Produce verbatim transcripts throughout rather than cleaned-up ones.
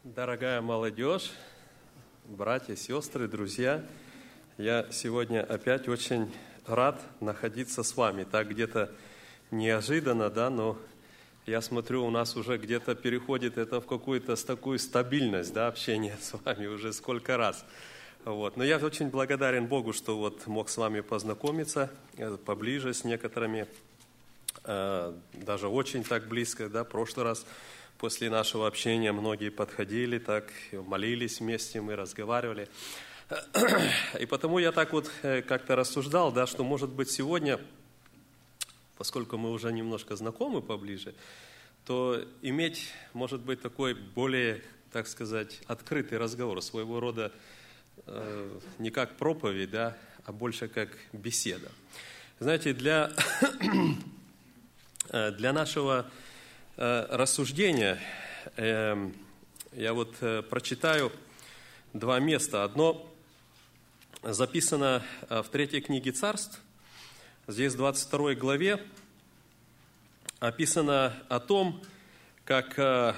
Дорогая молодежь, братья, сестры, друзья, я сегодня опять очень рад находиться с вами. Так где-то неожиданно, да, но я смотрю, у нас уже где-то переходит это в какую-то такую стабильность, да, общение с вами уже сколько раз. Вот. Но я очень благодарен Богу, что вот мог с вами познакомиться поближе с некоторыми, даже очень так близко, да, в прошлый раз. После нашего общения многие подходили, так молились вместе, мы разговаривали. И потому я так вот как-то рассуждал, да, что, может быть, сегодня, поскольку мы уже немножко знакомы поближе, то иметь, может быть, такой более, так сказать, открытый разговор, своего рода э, не как проповедь, да, а больше как беседа. Знаете, для, для нашего рассуждения я вот прочитаю два места. Одно записано в третьей книге Царств. Здесь в двадцать второй главе описано о том, как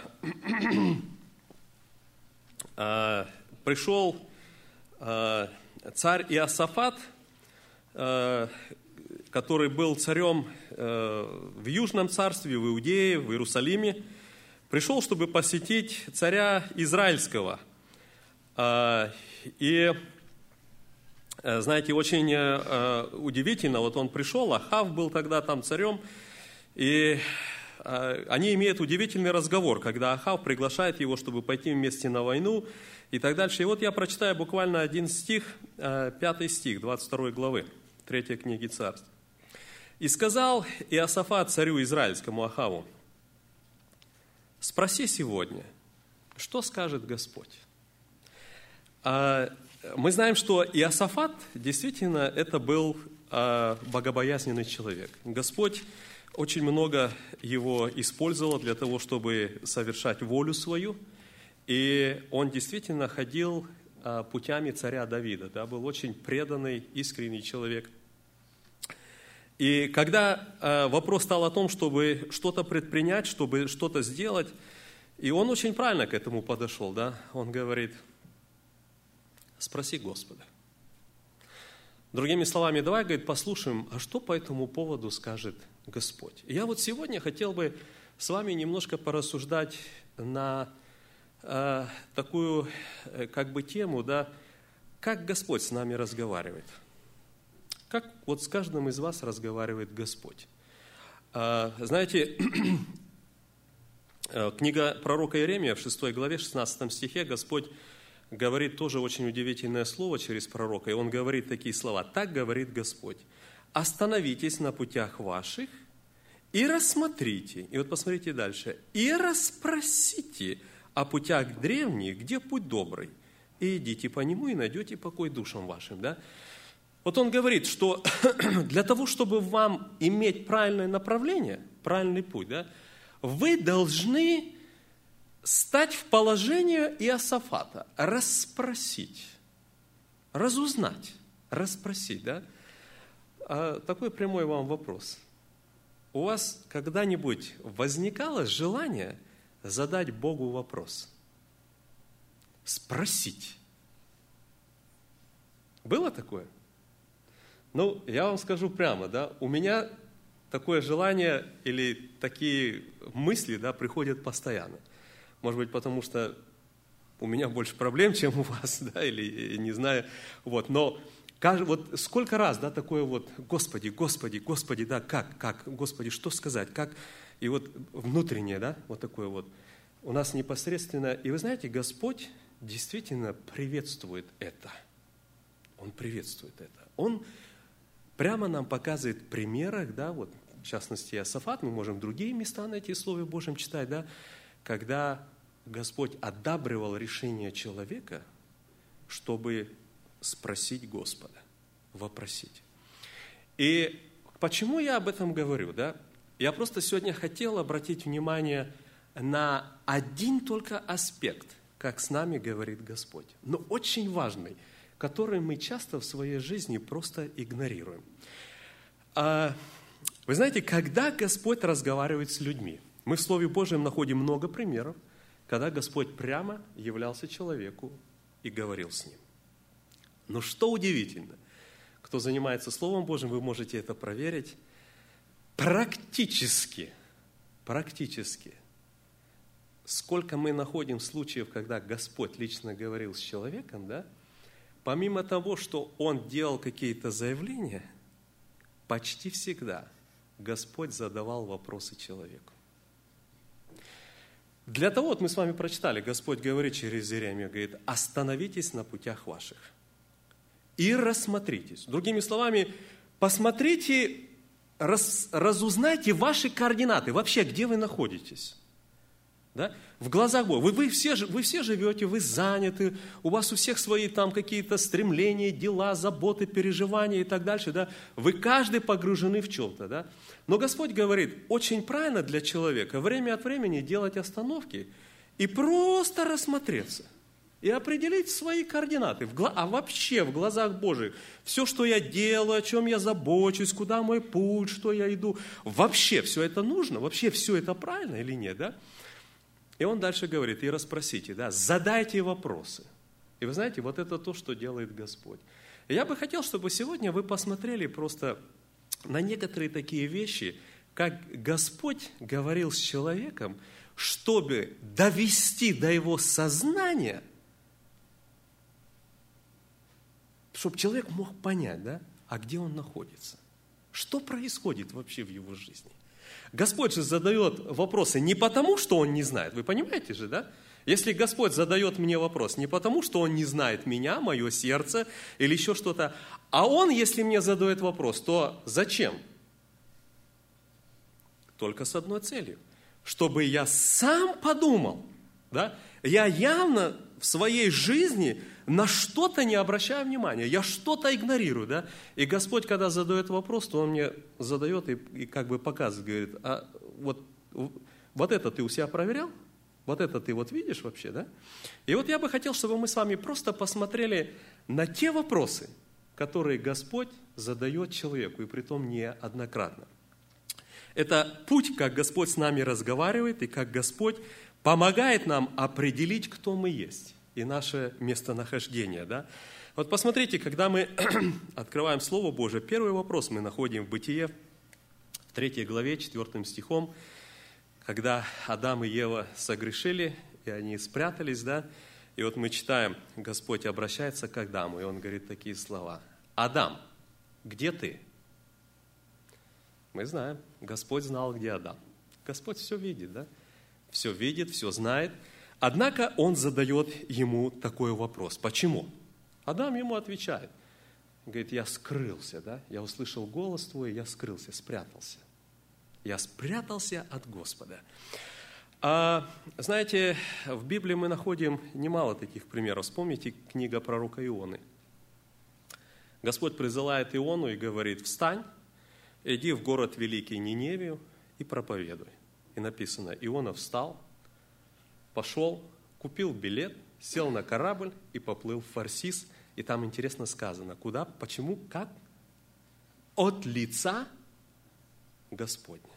пришел царь Иосафат, который был царем в Южном царстве, в Иудее, в Иерусалиме, пришел, чтобы посетить царя Израильского. И, знаете, очень удивительно, вот он пришел, Ахав был тогда там царем, и они имеют удивительный разговор, когда Ахав приглашает его, чтобы пойти вместе на войну, и так дальше. И вот я прочитаю буквально один стих, пятый стих, двадцать второй главы, третьей книги Царств. «И сказал Иосафат царю израильскому Ахаву: спроси сегодня, что скажет Господь». Мы знаем, что Иосафат действительно это был богобоязненный человек. Господь очень много его использовал для того, чтобы совершать волю свою, и он действительно ходил путями царя Давида, да, был очень преданный, искренний человек. И когда э, вопрос стал о том, чтобы что-то предпринять, чтобы что-то сделать, и он очень правильно к этому подошел, да, он говорит: спроси Господа. Другими словами, давай, говорит, послушаем, а что по этому поводу скажет Господь. И я вот сегодня хотел бы с вами немножко порассуждать на э, такую э, как бы тему, да, как Господь с нами разговаривает. Как вот с каждым из вас разговаривает Господь? Знаете, книга пророка Иеремия в шестой главе, шестнадцатом стихе Господь говорит тоже очень удивительное слово через пророка, и Он говорит такие слова: «Так говорит Господь, остановитесь на путях ваших и рассмотрите». И вот посмотрите дальше. «И расспросите о путях древних, где путь добрый, и идите по нему, и найдете покой душам вашим». Да? Вот он говорит, что для того, чтобы вам иметь правильное направление, правильный путь, да, вы должны стать в положение Иосафата, расспросить, разузнать, расспросить. Да? А такой прямой вам вопрос. У вас когда-нибудь возникало желание задать Богу вопрос? Спросить. Было такое? Ну, я вам скажу прямо, да, у меня такое желание или такие мысли, да, приходят постоянно. Может быть, потому что у меня больше проблем, чем у вас, да, или не знаю, вот, но вот сколько раз, да, такое вот: Господи, Господи, Господи, да, как, как, Господи, что сказать, как, и вот внутреннее, да, вот такое вот у нас непосредственно, и вы знаете, Господь действительно приветствует это, Он приветствует это, Он прямо нам показывает в примерах, да, вот, в частности, Иосафат, мы можем другие места найти в Слове Божьем читать, да, когда Господь одабривал решение человека, чтобы спросить Господа, вопросить. И почему я об этом говорю, да? Я просто сегодня хотел обратить внимание на один только аспект, как с нами говорит Господь, но очень важный, который мы часто в своей жизни просто игнорируем. Вы знаете, когда Господь разговаривает с людьми, мы в Слове Божьем находим много примеров, когда Господь прямо являлся человеку и говорил с ним. Но что удивительно, кто занимается Словом Божьим, вы можете это проверить, практически, практически, сколько мы находим случаев, когда Господь лично говорил с человеком, да, помимо того, что Он делал какие-то заявления, почти всегда Господь задавал вопросы человеку. Для того, вот мы с вами прочитали, Господь говорит через Иеремию, говорит, остановитесь на путях ваших и рассмотритесь. Другими словами, посмотрите, раз, разузнайте ваши координаты, вообще, где вы находитесь. Да? В глазах Бога. Вы, вы, все, вы все живете, вы заняты, у вас у всех свои там какие-то стремления, дела, заботы, переживания и так дальше. Да? Вы каждый погружены в чем-то. Да? Но Господь говорит, очень правильно для человека время от времени делать остановки и просто рассмотреться. И определить свои координаты. А вообще в глазах Божьих все, что я делаю, о чем я забочусь, куда мой путь, что я иду, вообще все это нужно? Вообще все это правильно или нет? Да? И он дальше говорит, и расспросите, да, задайте вопросы. И вы знаете, вот это то, что делает Господь. И я бы хотел, чтобы сегодня вы посмотрели просто на некоторые такие вещи, как Господь говорил с человеком, чтобы довести до его сознания, чтобы человек мог понять, да, а где он находится, что происходит вообще в его жизни. Господь же задает вопросы не потому, что Он не знает. Вы понимаете же, да? Если Господь задает мне вопрос не потому, что Он не знает меня, мое сердце или еще что-то, а Он, если мне задает вопрос, то зачем? Только с одной целью. Чтобы я сам подумал, да? Я явно в своей жизни на что-то не обращаю внимания, я что-то игнорирую, да? И Господь, когда задает вопрос, то Он мне задает и, и как бы показывает, говорит, а вот, вот это ты у себя проверял? Вот это ты вот видишь вообще, да? И вот я бы хотел, чтобы мы с вами просто посмотрели на те вопросы, которые Господь задает человеку, и притом неоднократно. Это путь, как Господь с нами разговаривает, и как Господь помогает нам определить, кто мы есть и наше местонахождение. Да? Вот посмотрите, когда мы открываем Слово Божие, первый вопрос мы находим в Бытие, в третьей главе, четвёртым стихом, когда Адам и Ева согрешили, и они спрятались, да, и вот мы читаем, Господь обращается к Адаму, и Он говорит такие слова. «Адам, где ты?» Мы знаем, Господь знал, где Адам. Господь все видит, да? Все видит, все знает. Однако Он задает ему такой вопрос. Почему? Адам ему отвечает. Говорит, я скрылся, да? Я услышал голос твой, я скрылся, спрятался. Я спрятался от Господа. А, знаете, в Библии мы находим немало таких примеров. Вспомните книга пророка Ионы. Господь призывает Иону и говорит, встань, иди в город великий Ниневию и проповедуй. И написано, Иона встал, пошел, купил билет, сел на корабль и поплыл в Фарсис. И там интересно сказано, куда, почему, как? От лица Господня.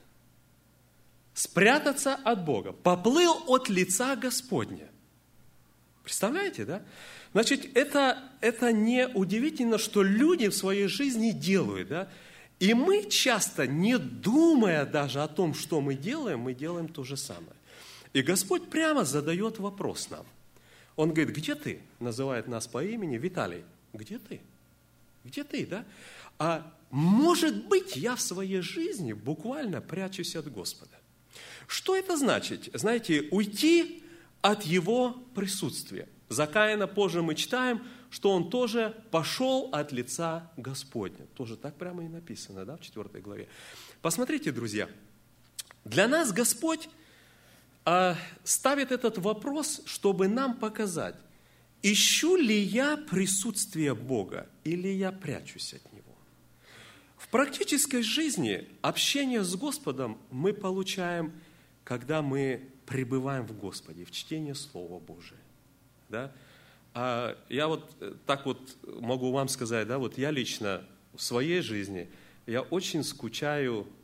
Спрятаться от Бога. Поплыл от лица Господня. Представляете, да? Значит, это, это не удивительно, что люди в своей жизни делают, да? И мы часто, не думая даже о том, что мы делаем, мы делаем то же самое. И Господь прямо задает вопрос нам. Он говорит, где ты? Называет нас по имени. Виталий, где ты? Где ты, да? А может быть, я в своей жизни буквально прячусь от Господа. Что это значит? Знаете, уйти от Его присутствия. За Каина позже мы читаем, что он тоже пошел от лица Господня. Тоже так прямо и написано, да, в четвёртой главе. Посмотрите, друзья, для нас Господь а, ставит этот вопрос, чтобы нам показать, ищу ли я присутствие Бога или я прячусь от Него. В практической жизни общение с Господом мы получаем, когда мы пребываем в Господе, в чтении Слова Божия. Да? А я вот так вот могу вам сказать, да, вот я лично в своей жизни, я очень скучаю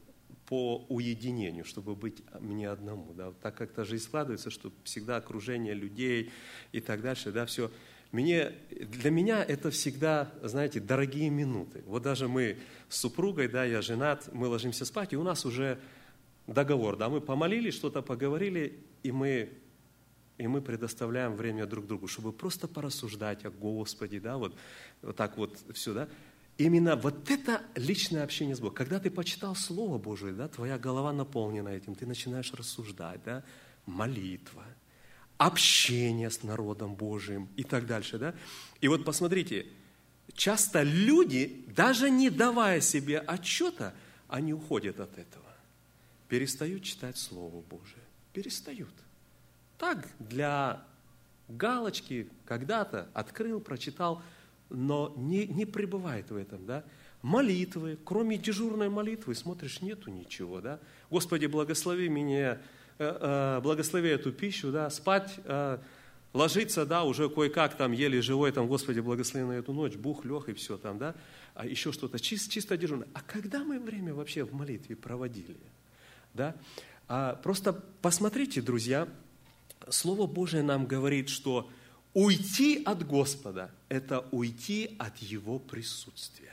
по уединению, чтобы быть мне одному. Да? Так как-то жизнь складывается, что всегда окружение людей и так дальше, да, все. Мне, для меня это всегда, знаете, дорогие минуты. Вот даже мы с супругой, да, я женат, мы ложимся спать, и у нас уже договор, да, мы помолились, что-то поговорили, и мы, и мы предоставляем время друг другу, чтобы просто порассуждать о Господе, да, вот, вот так вот все, да. Именно вот это личное общение с Богом. Когда ты почитал Слово Божие, да, твоя голова наполнена этим, ты начинаешь рассуждать, да, молитва, общение с народом Божиим и так дальше, да. И вот посмотрите, часто люди, даже не давая себе отчета, они уходят от этого, перестают читать Слово Божие, перестают. Так, для галочки когда-то открыл, прочитал, но не, не пребывает в этом, да. Молитвы, кроме дежурной молитвы, смотришь, нету ничего, да. Господи, благослови меня, э, э, благослови эту пищу, да, спать, э, ложиться, да, уже кое-как там еле живой, там, Господи, благослови на эту ночь, бух, лег и все там, да, а еще что-то, чисто, чисто дежурное. А когда мы время вообще в молитве проводили, да? А просто посмотрите, друзья, Слово Божие нам говорит, что уйти от Господа – это уйти от Его присутствия.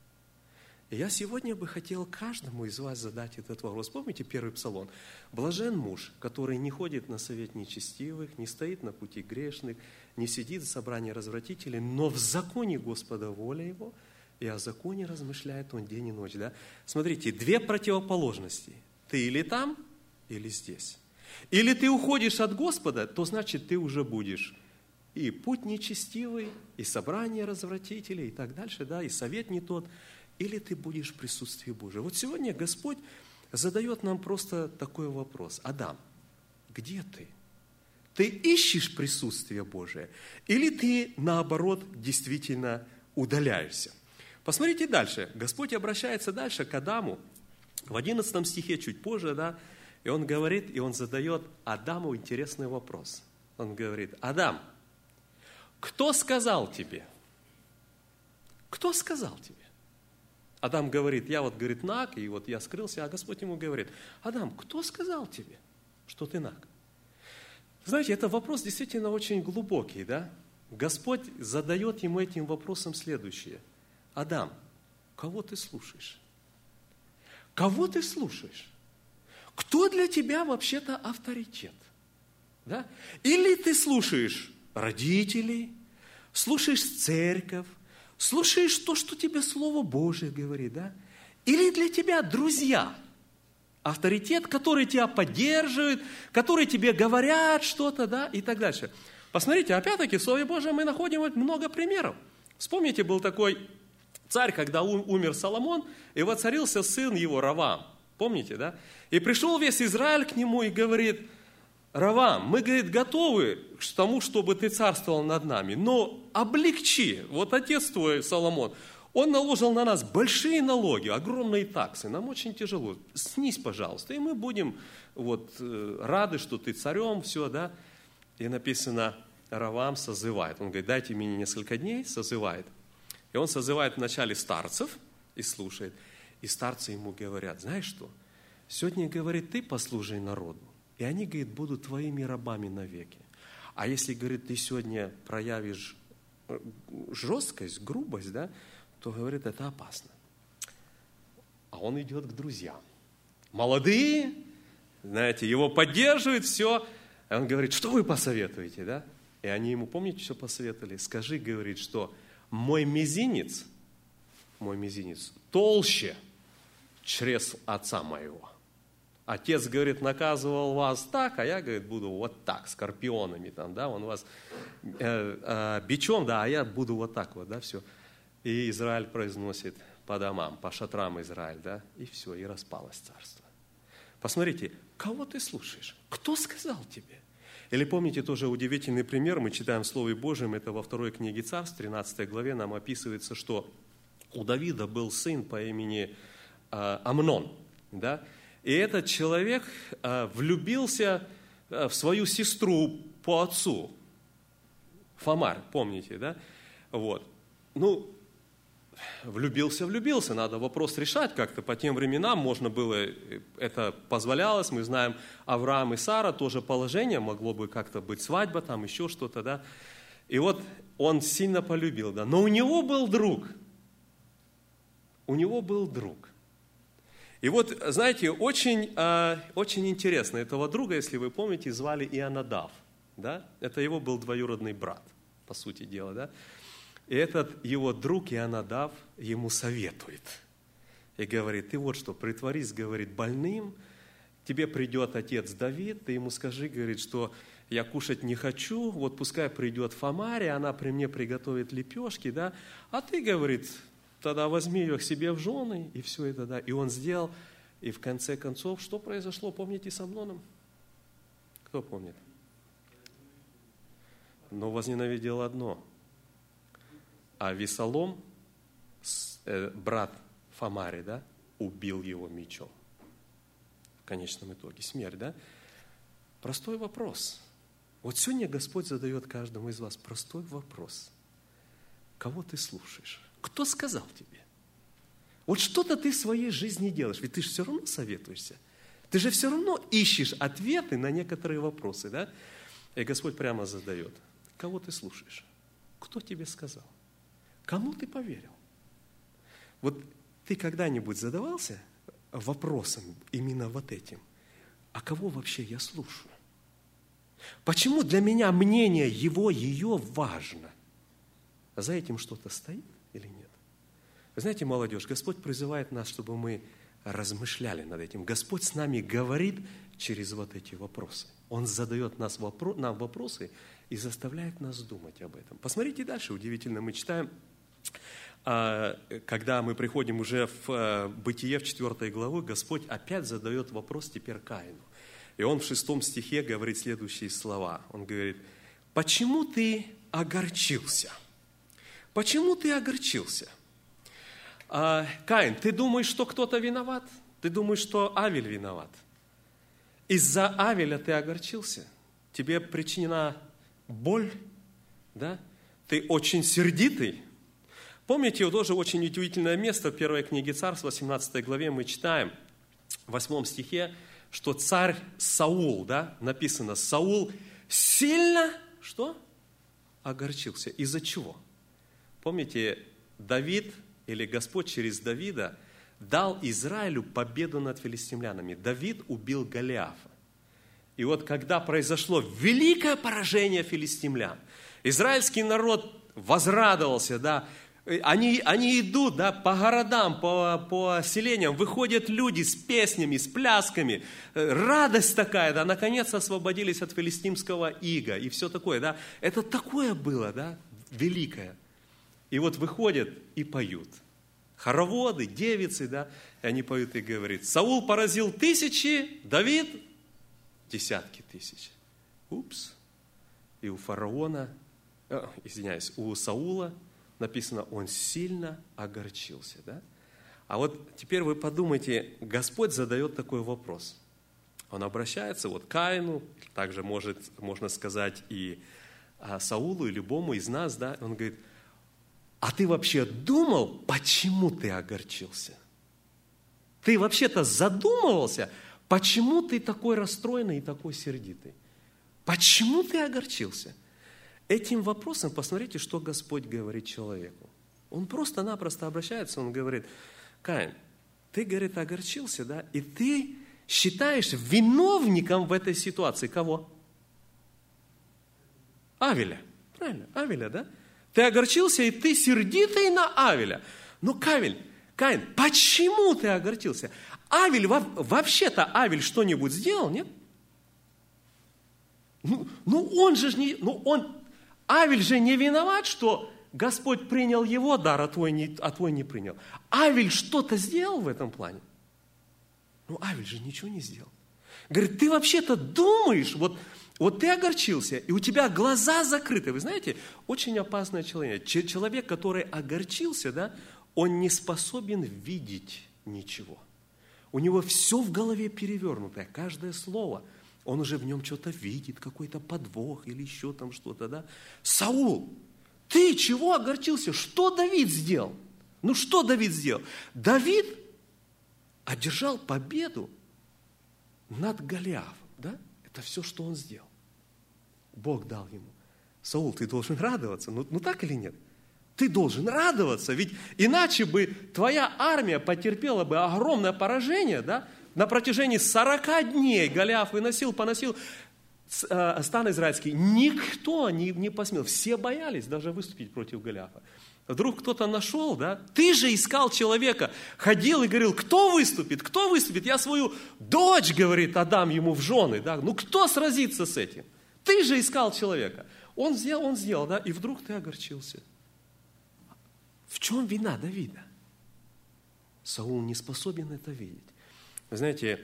И я сегодня бы хотел каждому из вас задать этот вопрос. Помните первый псалом? «Блажен муж, который не ходит на совет нечестивых, не стоит на пути грешных, не сидит в собрании развратителей, но в законе Господа воля его, и о законе размышляет он день и ночь». Да? Смотрите, две противоположности. Ты или там, или здесь. Или ты уходишь от Господа, то значит ты уже будешь и путь нечестивый, и собрание развратителей, и так дальше, да, и совет не тот, или ты будешь в присутствии Божьем. Вот сегодня Господь задает нам просто такой вопрос. Адам, где ты? Ты ищешь присутствие Божие, или ты, наоборот, действительно удаляешься? Посмотрите дальше. Господь обращается дальше к Адаму, в одиннадцатом стихе, чуть позже, да, и он говорит, и он задает Адаму интересный вопрос. Он говорит: Адам, кто сказал тебе? Кто сказал тебе? Адам говорит, я вот, говорит, наг, и вот я скрылся, а Господь ему говорит: Адам, кто сказал тебе, что ты наг? Знаете, это вопрос действительно очень глубокий, да? Господь задает ему этим вопросом следующее. Адам, кого ты слушаешь? Кого ты слушаешь? Кто для тебя вообще-то авторитет? Да? Или ты слушаешь родителей, слушаешь церковь, слушаешь то, что тебе Слово Божие говорит, да? Или для тебя друзья, авторитет, который тебя поддерживает, которые тебе говорят что-то, да, и так дальше. Посмотрите, опять-таки, в Слове Божьем мы находим много примеров. Вспомните, был такой царь, когда умер Соломон, и воцарился сын его Ровам. Помните, да? И пришел весь Израиль к нему и говорит: Ровам, мы, говорит, готовы к тому, чтобы ты царствовал над нами, но облегчи. Вот отец твой, Соломон, он наложил на нас большие налоги, огромные таксы, нам очень тяжело. Снизь, пожалуйста, и мы будем вот, рады, что ты царем, все, да? И написано, Ровам созывает. Он говорит, дайте мне несколько дней, созывает. И он созывает вначале старцев и слушает. И старцы ему говорят, знаешь что, сегодня, говорит, ты послужи народу, и они, говорит, будут твоими рабами навеки. А если, говорит, ты сегодня проявишь жесткость, грубость, да, то, говорит, это опасно. А он идет к друзьям. Молодые, знаете, его поддерживают, все. И он говорит, что вы посоветуете, да? И они ему, помните, что посоветовали? Скажи, говорит, что мой мизинец, мой мизинец толще чресл отца моего. Отец, говорит, наказывал вас так, а я, говорит, буду вот так, скорпионами там, да, он вас э, э, бичом, да, а я буду вот так вот, да, все. И Израиль произносит по домам, по шатрам Израиль, да, и все, и распалось царство. Посмотрите, кого ты слушаешь? Кто сказал тебе? Или помните тоже удивительный пример, мы читаем в Слове Божьем, это во второй книге Царств, тринадцатой главе нам описывается, что у Давида был сын по имени э, Амнон, да, и этот человек э, влюбился э, в свою сестру по отцу, Фамар, помните, да, вот, ну, влюбился, влюбился, надо вопрос решать как-то. По тем временам можно было, это позволялось, мы знаем, Авраам и Сара, тоже положение, могло бы как-то быть свадьба, там еще что-то, да. И вот он сильно полюбил, да. Но у него был друг, у него был друг. И вот, знаете, очень, очень интересно, этого друга, если вы помните, звали Ионадав, да. Это его был двоюродный брат, по сути дела, да. И этот его друг Ионадав ему советует. И говорит, ты вот что, притворись, говорит, больным, тебе придет отец Давид, ты ему скажи, говорит, что я кушать не хочу, вот пускай придет Фомария, она при мне приготовит лепешки, да, а ты, говорит, тогда возьми ее к себе в жены, и все это, да. И он сделал, и в конце концов, что произошло, помните, с Амноном? Кто помнит? Но возненавидел одно – а Весолом, брат Фомари, да, убил его мечом. В конечном итоге смерть, да? Простой вопрос. Вот сегодня Господь задает каждому из вас простой вопрос. Кого ты слушаешь? Кто сказал тебе? Вот что-то ты в своей жизни делаешь, ведь ты же все равно советуешься. Ты же все равно ищешь ответы на некоторые вопросы, да? И Господь прямо задает. Кого ты слушаешь? Кто тебе сказал? Кому ты поверил? Вот ты когда-нибудь задавался вопросом именно вот этим? А кого вообще я слушаю? Почему для меня мнение его, ее важно? А за этим что-то стоит или нет? Вы знаете, молодежь, Господь призывает нас, чтобы мы размышляли над этим. Господь с нами говорит через вот эти вопросы. Он задает нас вопро- нам вопросы и заставляет нас думать об этом. Посмотрите дальше, удивительно, мы читаем, когда мы приходим уже в Бытие, в четвертой главу, Господь опять задает вопрос теперь Каину. И он в шестом стихе говорит следующие слова. Он говорит, почему ты огорчился? Почему ты огорчился? Каин, ты думаешь, что кто-то виноват? Ты думаешь, что Авель виноват? Из-за Авеля ты огорчился? Тебе причинена боль? Да? Ты очень сердитый? Помните, тоже очень удивительное место в первой книге Царств, в восемнадцатой главе мы читаем, в восьмом стихе, что царь Саул, да, написано, Саул сильно, что? Огорчился. Из-за чего? Помните, Давид, или Господь через Давида дал Израилю победу над филистимлянами. Давид убил Голиафа. И вот когда произошло великое поражение филистимлян, израильский народ возрадовался, да, Они, они идут, да, по городам, по, по селениям, выходят люди с песнями, с плясками, радость такая, да, наконец освободились от филистимского ига и все такое, да. Это такое было, да, великое. И вот выходят и поют. Хороводы, девицы, да, и они поют и говорят, Саул поразил тысячи, Давид десятки тысяч. Упс. И у фараона, э, извиняюсь, у Саула написано, он сильно огорчился. Да? А вот теперь вы подумайте, Господь задает такой вопрос. Он обращается вот к Каину, также может, можно сказать и Саулу, и любому из нас. Да? Он говорит, а ты вообще думал, почему ты огорчился? Ты вообще-то задумывался, почему ты такой расстроенный и такой сердитый? Почему ты огорчился? Этим вопросом посмотрите, что Господь говорит человеку. Он просто-напросто обращается, он говорит, Каин, ты, говорит, огорчился, да, и ты считаешь виновником в этой ситуации кого? Авеля. Правильно, Авеля, да? Ты огорчился, и ты сердитый на Авеля. Ну, Кавель, Каин, почему ты огорчился? Авель, вообще-то Авель что-нибудь сделал, нет? Ну, ну он же не, ну он, Авель же не виноват, что Господь принял его дар, а твой не, а твой не принял. Авель что-то сделал в этом плане? Ну, Авель же ничего не сделал. Говорит, ты вообще-то думаешь, вот, вот ты огорчился, и у тебя глаза закрыты. Вы знаете, очень опасный человек. Человек, который огорчился, да, он не способен видеть ничего. У него все в голове перевернутое, каждое слово. Он уже в нем что-то видит, какой-то подвох или еще там что-то, да. Саул, ты чего огорчился? Что Давид сделал? Ну что Давид сделал? Давид одержал победу над Голиафом. Да? Это все, что он сделал. Бог дал ему. Саул, ты должен радоваться. Ну, ну так или нет? Ты должен радоваться, ведь иначе бы твоя армия потерпела бы огромное поражение, да? На протяжении сорока дней Голиаф выносил, поносил стан израильский. Никто не, не посмел. Все боялись даже выступить против Голиафа. Вдруг кто-то нашел, да? Ты же искал человека, ходил и говорил, кто выступит, кто выступит? Я свою дочь, говорит, отдам ему в жены, да? Ну кто сразится с этим? Ты же искал человека. Он сделал, он сделал, да? И вдруг ты огорчился. В чем вина Давида? Саул не способен это видеть. Вы знаете,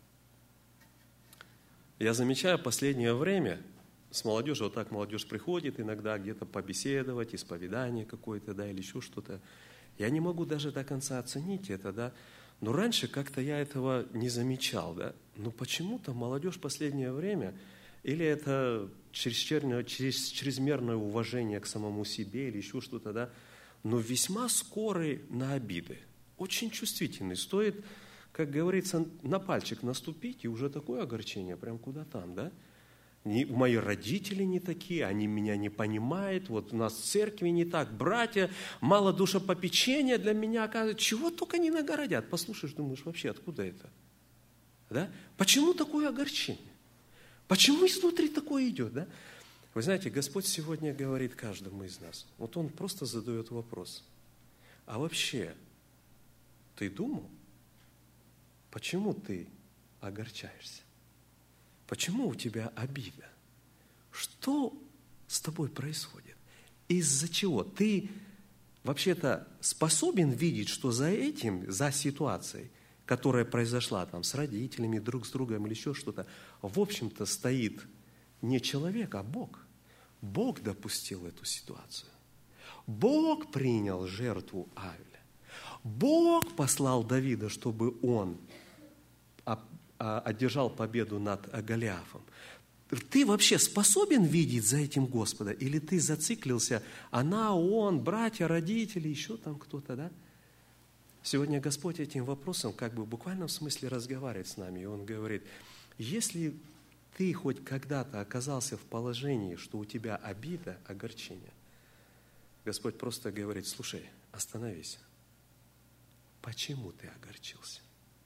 я замечаю последнее время, с молодежью, вот так молодежь приходит иногда где-то побеседовать, исповедание какое-то, да, или еще что-то. Я не могу даже до конца оценить это, да. Но раньше как-то я этого не замечал, да. Но почему-то молодежь в последнее время, или это чрезмерное, чрезмерное уважение к самому себе, или еще что-то, да, но весьма скорый на обиды, очень чувствительный. Стоит, как говорится, на пальчик наступить, и уже такое огорчение, прям куда там, да? Не, мои родители не такие, они меня не понимают, вот у нас в церкви не так, братья, мало душепопечения для меня, оказывается, чего только не нагородят. Послушаешь, думаешь, вообще откуда это? Да? Почему такое огорчение? Почему изнутри такое идет, да? Вы знаете, Господь сегодня говорит каждому из нас. Вот Он просто задает вопрос. А вообще, ты думал, почему ты огорчаешься? Почему у тебя обида? Что с тобой происходит? Из-за чего? Ты вообще-то способен видеть, что за этим, за ситуацией, которая произошла там с родителями, друг с другом или еще что-то, в общем-то стоит не человек, а Бог. Бог допустил эту ситуацию. Бог принял жертву Авеля. Бог послал Давида, чтобы он одержал победу над Голиафом. Ты вообще способен видеть за этим Господа? Или ты зациклился, она, он, братья, родители, еще там кто-то, да? Сегодня Господь этим вопросом как бы в буквальном смысле разговаривает с нами. И Он говорит, если ты хоть когда-то оказался в положении, что у тебя обида, огорчение, Господь просто говорит, слушай, остановись. Почему ты огорчился?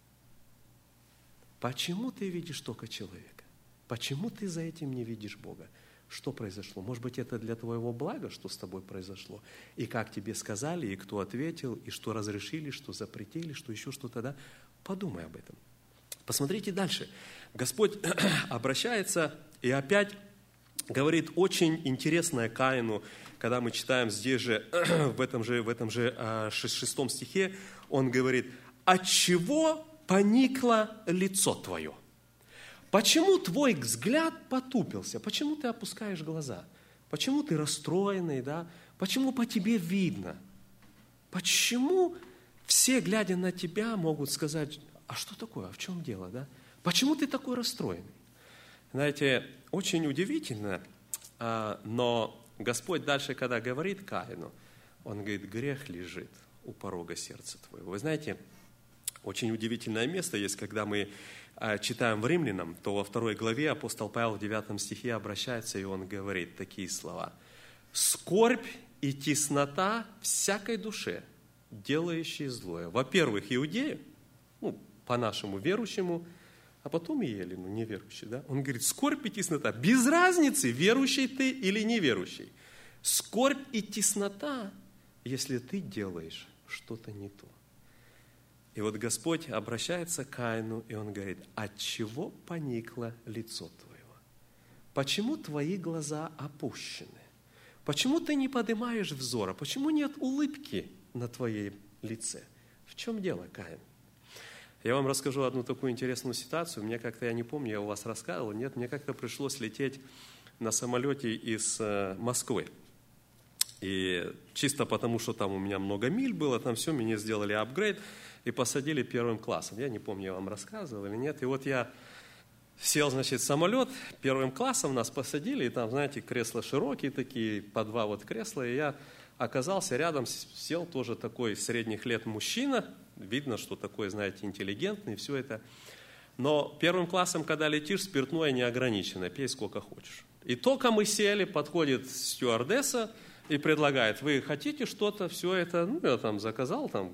Почему ты видишь только человека? Почему ты за этим не видишь Бога? Что произошло? Может быть, это для твоего блага, что с тобой произошло? И как тебе сказали, и кто ответил, и что разрешили, что запретили, что еще что-то, да? Подумай об этом. Посмотрите дальше. Господь обращается и опять говорит очень интересное Каину, когда мы читаем здесь же, в этом же, в этом же шестом стихе, он говорит, «Отчего поникло лицо твое? Почему твой взгляд потупился? Почему ты опускаешь глаза? Почему ты расстроенный, да? Почему по тебе видно? Почему все, глядя на тебя, могут сказать, а что такое, а в чем дело, да? Почему ты такой расстроенный?» Знаете, очень удивительно, но Господь дальше, когда говорит Каину, Он говорит, грех лежит у порога сердца твоего. Вы знаете, очень удивительное место есть, когда мы читаем в Римлянам, то во второй главе апостол Павел в девятом стихе обращается, и он говорит такие слова. «Скорбь и теснота всякой душе, делающей злое». Во-первых, иудею, ну, по-нашему верующему, а потом и Елену, неверующий. Да? Он говорит, скорбь и теснота. Без разницы, верующий ты или неверующий. Скорбь и теснота, если ты делаешь что-то не то. И вот Господь обращается к Каину, и Он говорит, отчего поникло лицо твоего? Почему твои глаза опущены? Почему ты не поднимаешь взора? Почему нет улыбки на твоем лице? В чем дело, Каин? Я вам расскажу одну такую интересную ситуацию. Мне как-то, я не помню, я у вас рассказывал, нет, мне как-то пришлось лететь на самолете из Москвы. И чисто потому, что там у меня много миль было, там все, мне сделали апгрейд и посадили первым классом. Я не помню, я вам рассказывал или нет. И вот я Сел, значит, в самолет, первым классом нас посадили, и там, знаете, кресла широкие такие, по два вот кресла, и я оказался рядом, сел тоже такой средних лет мужчина, видно, что такой, знаете, интеллигентный, все это. Но первым классом, когда летишь, спиртное не ограничено, пей сколько хочешь. И только мы сели, подходит стюардесса и предлагает: вы хотите что-то, все это, ну, я там заказал, там,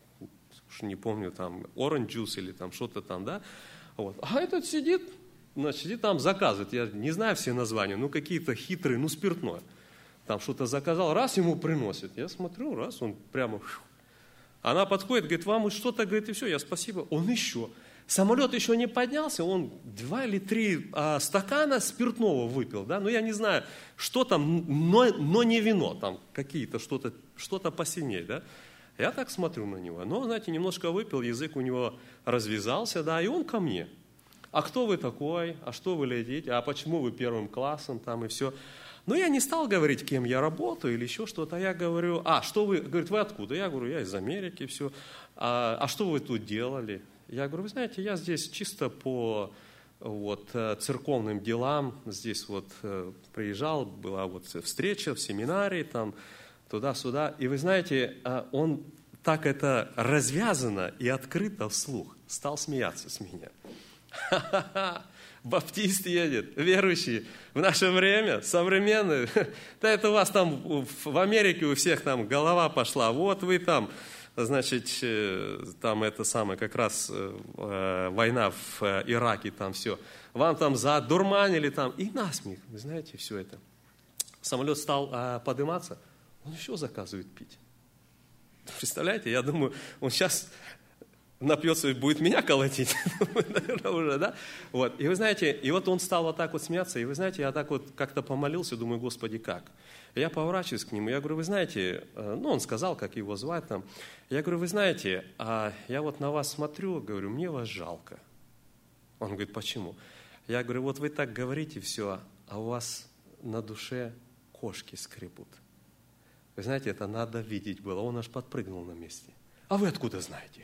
уж не помню, там, orange juice или там что-то там, да. Вот. А этот сидит, значит, сидит там, заказывает, я не знаю все названия, ну, какие-то хитрые, ну, спиртное. Там что-то заказал, раз ему приносит. Я смотрю, раз, он прямо... Фу. Она подходит, говорит: вам что-то, говорит, и все, я спасибо. Он еще. Самолет еще не поднялся, он два или три а, стакана спиртного выпил, да, ну, я не знаю, что там, но, но не вино, там какие-то, что-то, что-то посильнее, да. Я так смотрю на него, но, знаете, немножко выпил, язык у него развязался, да, и он ко мне. А кто вы такой? А что вы летите? А почему вы первым классом там и все? Но я не стал говорить, кем я работаю или еще что-то. Я говорю: а, что вы, говорит, вы откуда? Я говорю: я из Америки, все. А, а что вы тут делали? Я говорю: вы знаете, я здесь чисто по вот, церковным делам, здесь вот приезжал, была вот встреча в семинарии, там, туда-сюда. И вы знаете, он так это развязано и открыто вслух стал смеяться с меня. Ха-ха-ха! Баптист едет, верующий в наше время, современный. Да это у вас там в Америке у всех там голова пошла. Вот вы там, значит, там это самое, как раз война в Ираке, там все. Вам там задурманили там. И насмех, вы знаете, все это. Самолет стал подниматься, он еще заказывает пить. Представляете, я думаю, он сейчас... напьется и будет меня колотить, наверное, уже, да? Вот. И вы знаете, и вот он стал вот так вот смеяться, и вы знаете, я так вот как-то помолился, думаю: Господи, как? Я поворачиваюсь к нему, я говорю: вы знаете, ну, он сказал, как его звать там, я говорю: вы знаете, а я вот на вас смотрю, говорю, мне вас жалко. Он говорит: почему? Я говорю: вот вы так говорите все, а у вас на душе кошки скребут. Вы знаете, это надо видеть было, он аж подпрыгнул на месте. А вы откуда знаете?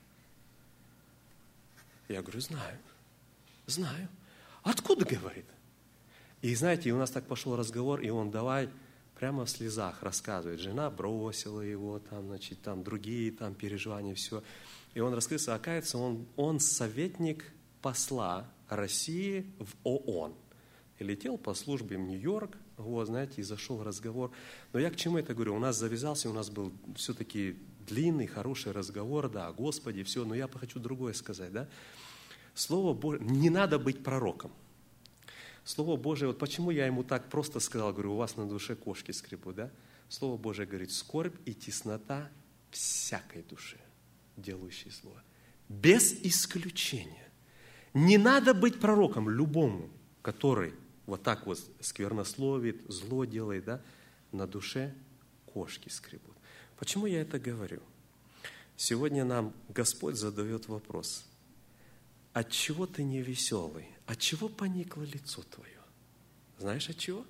Я говорю: знаю, знаю. Откуда, говорит? И знаете, у нас так пошел разговор, и он давай прямо в слезах рассказывает. Жена бросила его, там, значит, там другие там переживания, все. И он раскрылся, оказывается, он, он советник посла России в ООН. И летел по службе в Нью-Йорк, вот, знаете, и зашел разговор. Но я к чему это говорю? У нас завязался, у нас был все-таки длинный, хороший разговор, да, о Господе, все, но я хочу другое сказать, да. Слово Божие, не надо быть пророком. Слово Божие, вот почему я ему так просто сказал, говорю: у вас на душе кошки скребут, да. Слово Божие говорит: скорбь и теснота всякой душе, делающей зло. Без исключения. Не надо быть пророком любому, который вот так вот сквернословит, зло делает, да, на душе кошки скребут. Почему я это говорю? Сегодня нам Господь задает вопрос: от чего ты не веселый? От чего поникло лицо твое? Знаешь, от чего?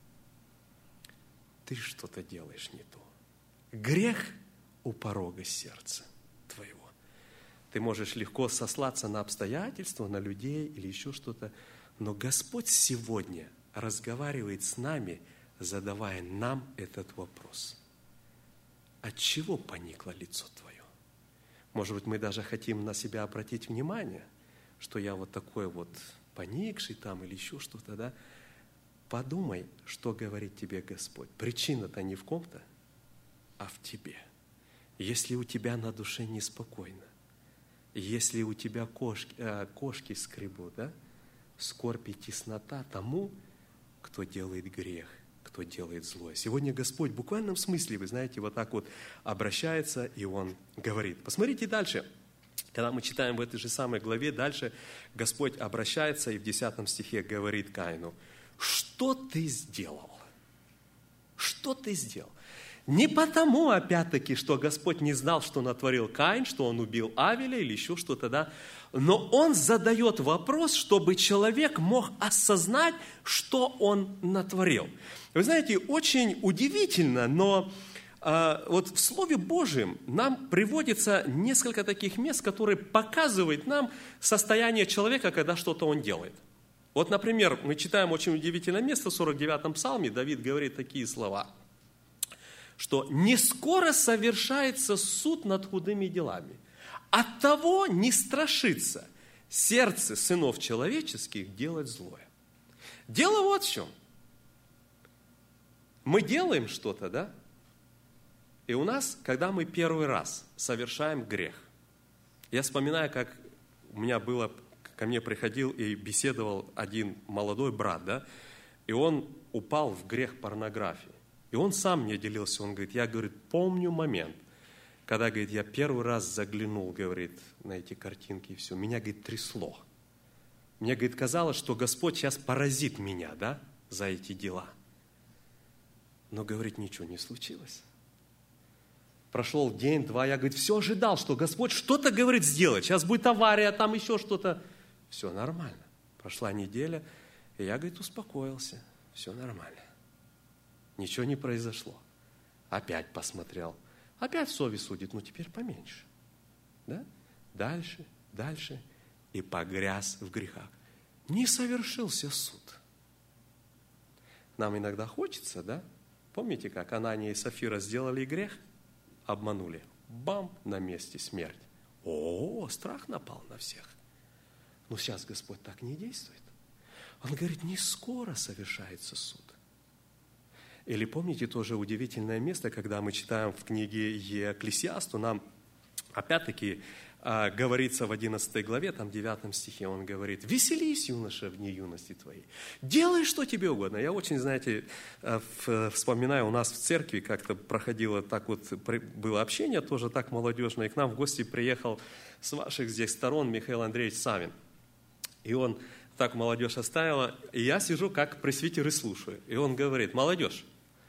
Ты что-то делаешь не то. Грех у порога сердца твоего. Ты можешь легко сослаться на обстоятельства, на людей или еще что-то, но Господь сегодня разговаривает с нами, задавая нам этот вопрос. От чего поникло лицо твое? Может быть, мы даже хотим на себя обратить внимание, что я вот такой вот поникший там или еще что-то, да? Подумай, что говорит тебе Господь. Причина-то не в ком-то, а в тебе. Если у тебя на душе неспокойно, если у тебя кошки, э, кошки скребут, да? Скорбь и теснота тому, кто делает грех, кто делает злое. Сегодня Господь в буквальном смысле, вы знаете, вот так вот обращается, и Он говорит. Посмотрите дальше. Когда мы читаем в этой же самой главе, дальше Господь обращается и в десятом стихе говорит Каину: что ты сделал? Что ты сделал? Не потому, опять-таки, что Господь не знал, что натворил Каин, что он убил Авеля или еще что-то, да, но Он задает вопрос, чтобы человек мог осознать, что он натворил. Вы знаете, очень удивительно, но вот в Слове Божьем нам приводится несколько таких мест, которые показывают нам состояние человека, когда что-то он делает. Вот, например, мы читаем очень удивительное место в сорок девятом псалме, Давид говорит такие слова, что «не скоро совершается суд над худыми делами, оттого не страшится сердце сынов человеческих делать злое». Дело вот в чем. Мы делаем что-то, да? И у нас, когда мы первый раз совершаем грех, я вспоминаю, как у меня было, ко мне приходил и беседовал один молодой брат, да, и он упал в грех порнографии. И он сам мне делился, он говорит, я, говорит, помню момент, когда, говорит, я первый раз заглянул, говорит, на эти картинки и все, меня, говорит, трясло. Мне, говорит, казалось, что Господь сейчас поразит меня, да, за эти дела. Но, говорит, ничего не случилось. Прошел день, два, я, говорит, все ожидал, что Господь что-то, говорит, сделает. Сейчас будет авария, там еще что-то. Все нормально. Прошла неделя, и я, говорит, успокоился. Все нормально. Ничего не произошло. Опять посмотрел. Опять совесть судит, ну теперь поменьше. Да? Дальше, дальше. И погряз в грехах. Не совершился суд. Нам иногда хочется, да? Помните, как Анания и Сафира сделали грех? Обманули. Бам! На месте смерть. О, страх напал на всех. Но сейчас Господь так не действует. Он говорит, не скоро совершается суд. Или помните тоже удивительное место, когда мы читаем в книге Екклесиасту, нам опять-таки а, говорится в одиннадцатой главе, там девятом стихе, он говорит, «Веселись, юноша, в дни юности твоей, делай, что тебе угодно». Я очень, знаете, вспоминаю, у нас в церкви как-то проходило так вот, было общение тоже так молодежное, и к нам в гости приехал с ваших здесь сторон Михаил Андреевич Савин. И он так молодежь оставила, и я сижу как пресвитер и слушаю. И он говорит, молодежь,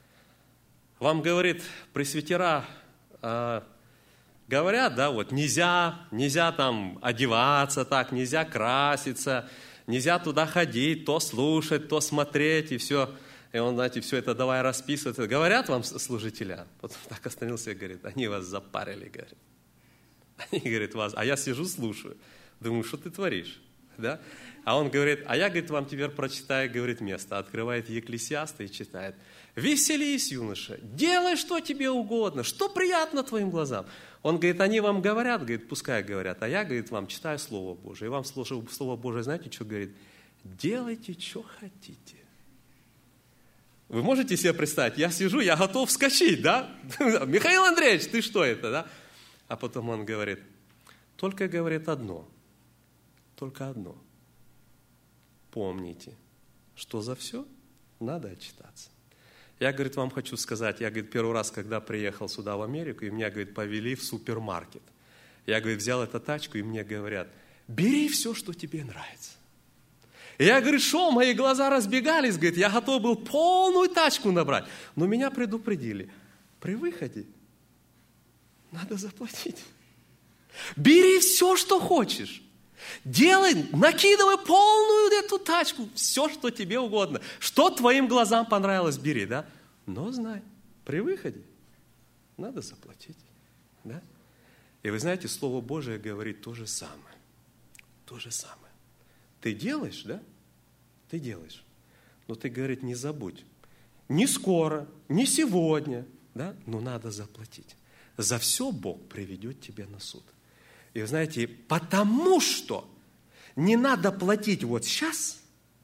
вам, говорит, пресвитера э, говорят, да, вот нельзя, нельзя там одеваться так, нельзя краситься, нельзя туда ходить, то слушать, то смотреть, и все. И он, знаете, все это давай расписывать. Говорят вам служителя? Потом так остановился и говорит, они вас запарили, говорит. Они, говорит, вас, а я сижу, слушаю. Думаю, что ты творишь? Да? А он говорит, а я, говорит, вам теперь прочитаю, говорит, место. Открывает Екклесиаста и читает. «Веселись, юноша, делай, что тебе угодно, что приятно твоим глазам». Он говорит, они вам говорят, говорит, пускай говорят, а я, говорит, вам читаю Слово Божие. И вам Слово Божие, знаете, что говорит? Делайте, что хотите. Вы можете себе представить, я сижу, я готов вскочить, да? Михаил Андреевич, ты что это, да? А потом он говорит, только, говорит, одно, только одно. Помните, что за все надо отчитаться. Я, говорит, вам хочу сказать, я, говорит, первый раз, когда приехал сюда в Америку, и меня, говорит, повели в супермаркет. Я, говорит, взял эту тачку, и мне говорят, бери все, что тебе нравится. И я, говорит, шел, мои глаза разбегались, говорит, я готов был полную тачку набрать. Но меня предупредили, при выходе надо заплатить. Бери все, что хочешь. Делай, накидывай полную эту тачку, все, что тебе угодно. Что твоим глазам понравилось, бери, да? Но знай, при выходе надо заплатить, да? И вы знаете, Слово Божие говорит то же самое. То же самое. Ты делаешь, да? Ты делаешь. Но ты, говорит, не забудь. Не скоро, не сегодня, да? Но надо заплатить. За все Бог приведет тебя на суд. И вы знаете, потому что не надо платить вот сейчас,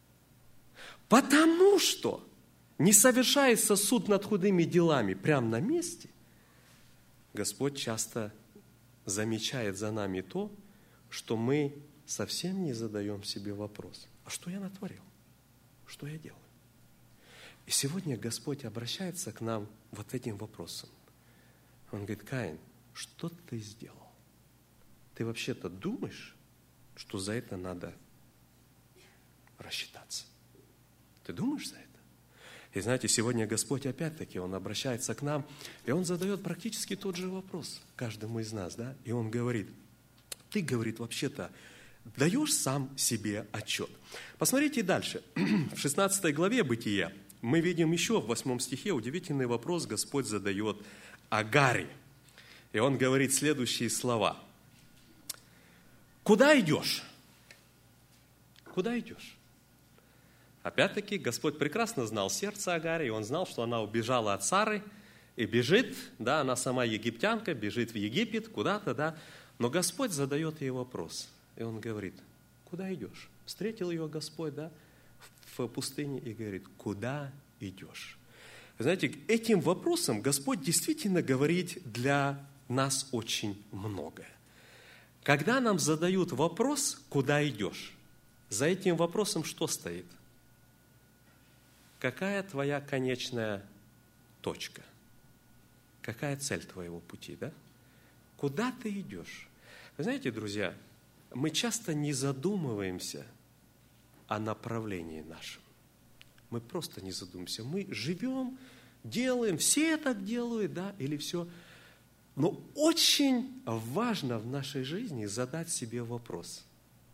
потому что не совершается суд над худыми делами прямо на месте, Господь часто замечает за нами то, что мы совсем не задаем себе вопрос. А что я натворил? Что я делаю? И сегодня Господь обращается к нам вот этим вопросом. Он говорит, Каин, что ты сделал? Ты вообще-то думаешь, что за это надо рассчитаться? Ты думаешь за это? И знаете, сегодня Господь опять-таки, Он обращается к нам, и Он задает практически тот же вопрос каждому из нас, да? И Он говорит, ты, говорит, вообще-то даешь сам себе отчет. Посмотрите дальше. В шестнадцатой главе Бытия, мы видим еще в восьмом стихе удивительный вопрос Господь задает Агаре. И он говорит следующие слова. «Куда идешь?» Куда идешь? Опять-таки, Господь прекрасно знал сердце Агари, и Он знал, что она убежала от Сары и бежит, да, она сама египтянка, бежит в Египет куда-то, да, но Господь задает ей вопрос, и Он говорит, куда идешь? Встретил ее Господь, да, в пустыне и говорит, куда идешь? Вы знаете, этим вопросом Господь действительно говорит для нас очень многое. Когда нам задают вопрос, куда идешь, за этим вопросом что стоит? Какая твоя конечная точка? Какая цель твоего пути, да? Куда ты идешь? Вы знаете, друзья, мы часто не задумываемся о направлении нашем. Мы просто не задумываемся. Мы живем, делаем, все так делают, да, или все. Но очень важно в нашей жизни задать себе вопрос.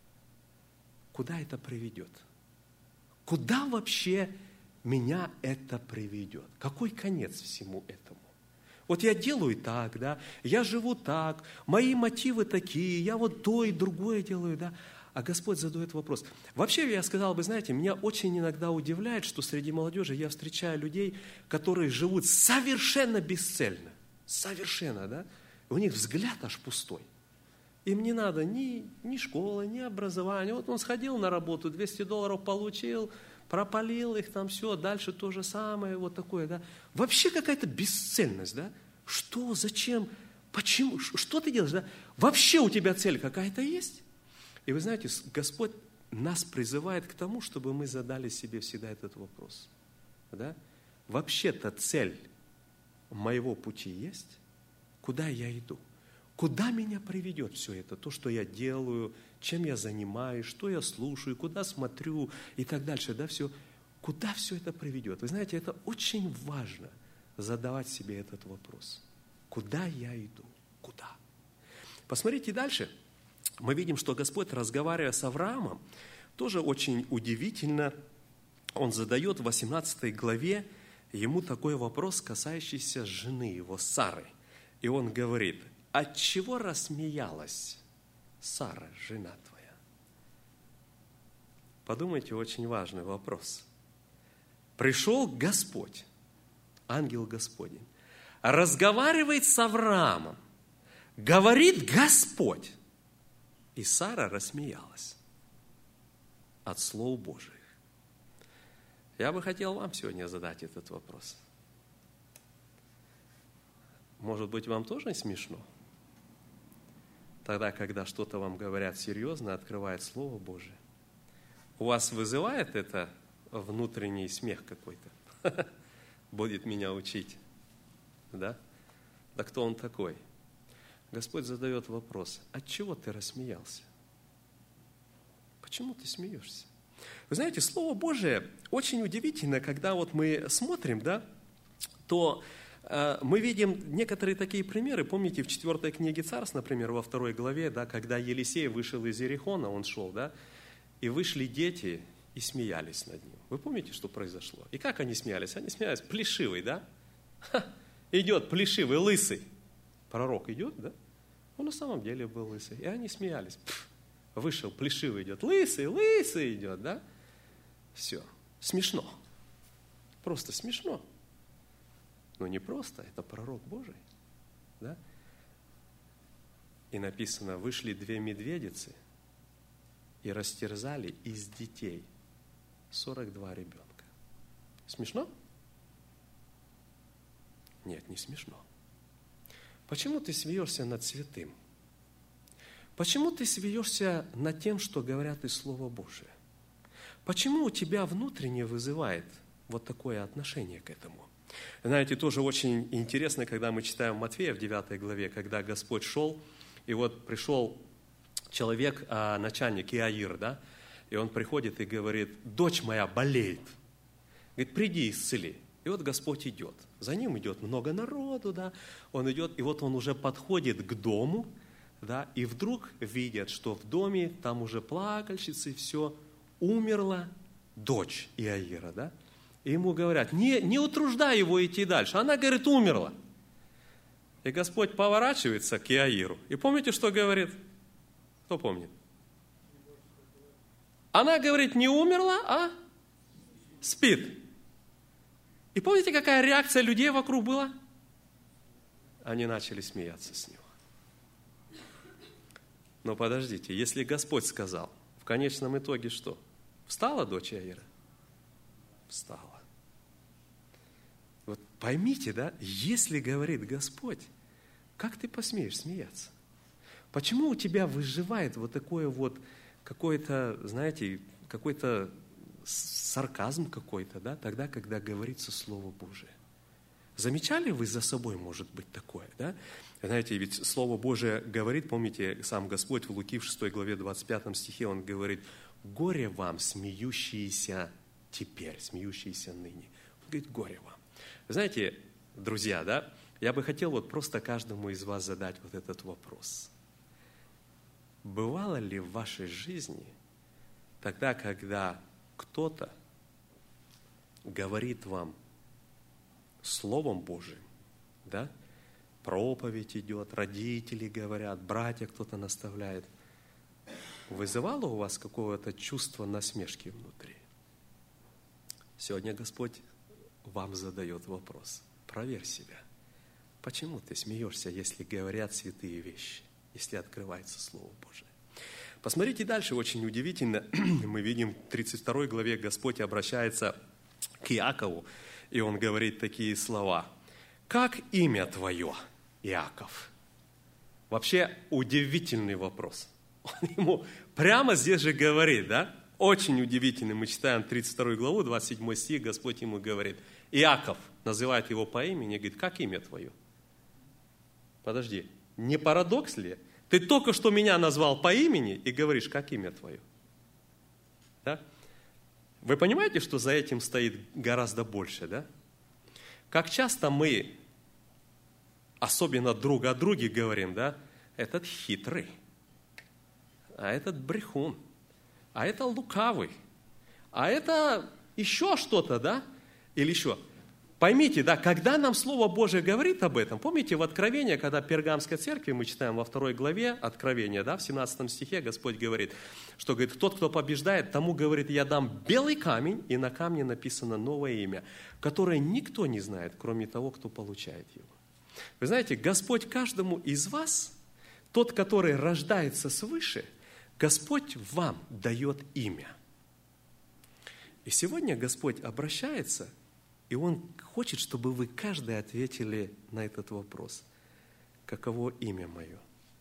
Куда это приведет? Куда вообще меня это приведет? Какой конец всему этому? Вот я делаю так, да, я живу так, мои мотивы такие, я вот то и другое делаю, да. А Господь задает вопрос. Вообще, я сказал бы, знаете, меня очень иногда удивляет, что среди молодежи я встречаю людей, которые живут совершенно бесцельно. Совершенно, да. У них взгляд аж пустой. Им не надо ни, ни школы, ни образования. Вот он сходил на работу, двести долларов получил, пропалил их там, все, дальше то же самое, вот такое, да. Вообще какая-то бесцельность, да. Что, зачем, почему, что ты делаешь, да. Вообще у тебя цель какая-то есть? И вы знаете, Господь нас призывает к тому, чтобы мы задали себе всегда этот вопрос. Да? Вообще-то цель моего пути есть? Куда я иду? Куда меня приведет все это? То, что я делаю, чем я занимаюсь, что я слушаю, куда смотрю и так дальше. Да, все. Куда все это приведет? Вы знаете, это очень важно задавать себе этот вопрос. Куда я иду? Куда? Посмотрите дальше. Мы видим, что Господь, разговаривая с Авраамом, тоже очень удивительно, Он задает в восемнадцатой главе ему такой вопрос, касающийся жены его, Сары. И он говорит, отчего рассмеялась Сара, жена твоя? Подумайте, очень важный вопрос. Пришел Господь, ангел Господень, разговаривает с Авраамом, говорит Господь, и Сара рассмеялась от слов Божьих. Я бы хотел вам сегодня задать этот вопрос. Может быть, вам тоже смешно? Тогда, когда что-то вам говорят серьезно, открывает Слово Божие. У вас вызывает это внутренний смех какой-то? Будет меня учить. Да? Да кто он такой? Господь задает вопрос, от чего ты рассмеялся? Почему ты смеешься? Вы знаете, Слово Божие очень удивительно, когда вот мы смотрим, да, то э, мы видим некоторые такие примеры. Помните, в четвертой книге Царств, например, во второй главе, да, когда Елисей вышел из Иерихона, он шел, да, и вышли дети и смеялись над ним. Вы помните, что произошло? И как они смеялись? Они смеялись, плешивый, да? Ха, идет плешивый, лысый. Пророк идет, да? Он на самом деле был лысый. И они смеялись. Пфф, вышел, плешивый идет. Лысый, лысый идет, да? Все. Смешно. Просто смешно. Но не просто, это пророк Божий. Да? И написано, вышли две медведицы и растерзали из детей сорок два ребенка. Смешно? Нет, не смешно. Почему ты смеешься над святым? Почему ты смеешься над тем, что говорят из Слова Божия? Почему у тебя внутренне вызывает вот такое отношение к этому? Знаете, тоже очень интересно, когда мы читаем Матфея в девятой главе, когда Господь шел, и вот пришел человек, начальник Иаир, да, и он приходит и говорит, дочь моя болеет. Говорит, приди, исцели. И вот Господь идет. За ним идет много народу, да, он идет, и вот он уже подходит к дому, да, и вдруг видят, что в доме там уже плакальщицы, все, умерла дочь Иаира, да, И ему говорят, не, не утруждай его идти дальше. Она, говорит, умерла. И Господь поворачивается к Иаиру. И помните, что говорит? Кто помнит? Она, говорит, не умерла, а спит. И помните, какая реакция людей вокруг была? Они начали смеяться с него. Но подождите, если Господь сказал, в конечном итоге что? Встала дочь Иаира? Встала. Вот поймите, да, если говорит Господь, как ты посмеешь смеяться? Почему у тебя выживает вот такое вот какое-то, знаете, какой-то сарказм какой-то, да, тогда, когда говорится Слово Божие? Замечали вы за собой, может быть, такое, да? Знаете, ведь Слово Божие говорит, помните, сам Господь в Луки в шестой главе двадцать пятом стихе, Он говорит, «Горе вам, смеющиеся теперь, смеющиеся ныне». Он говорит, горе вам. Знаете, друзья, да, я бы хотел вот просто каждому из вас задать вот этот вопрос. Бывало ли в вашей жизни тогда, когда кто-то говорит вам Словом Божиим, да, проповедь идет, родители говорят, братья кто-то наставляет, вызывало у вас какого-то чувства насмешки внутри? Сегодня Господь вам задает вопрос. Проверь себя. Почему ты смеешься, если говорят святые вещи, если открывается Слово Божие? Посмотрите дальше, очень удивительно. Мы видим в тридцать второй главе Господь обращается к Иакову, и Он говорит такие слова. «Как имя твое, Иаков?» Вообще удивительный вопрос. Он ему прямо здесь же говорит, да? Очень удивительный. Мы читаем тридцать вторую главу, двадцать седьмой стих, Господь ему говорит. Иаков называет его по имени, говорит, как имя твое? Подожди, не парадокс ли? Ты только что меня назвал по имени и говоришь, как имя твое? Да? Вы понимаете, что за этим стоит гораздо больше, да? Как часто мы, особенно друг о друге говорим, да? Этот хитрый, а этот брехун, а это лукавый, а это еще что-то, да? Или еще. Поймите, да, когда нам Слово Божие говорит об этом, помните, в Откровении, когда Пергамской церкви, мы читаем во второй главе Откровения, да, в семнадцатом стихе Господь говорит, что, говорит, тот, кто побеждает, тому, говорит, я дам белый камень, и на камне написано новое имя, которое никто не знает, кроме того, кто получает его. Вы знаете, Господь каждому из вас, тот, который рождается свыше, Господь вам дает имя. И сегодня Господь обращается, и Он хочет, чтобы вы каждый ответили на этот вопрос. Каково имя мое?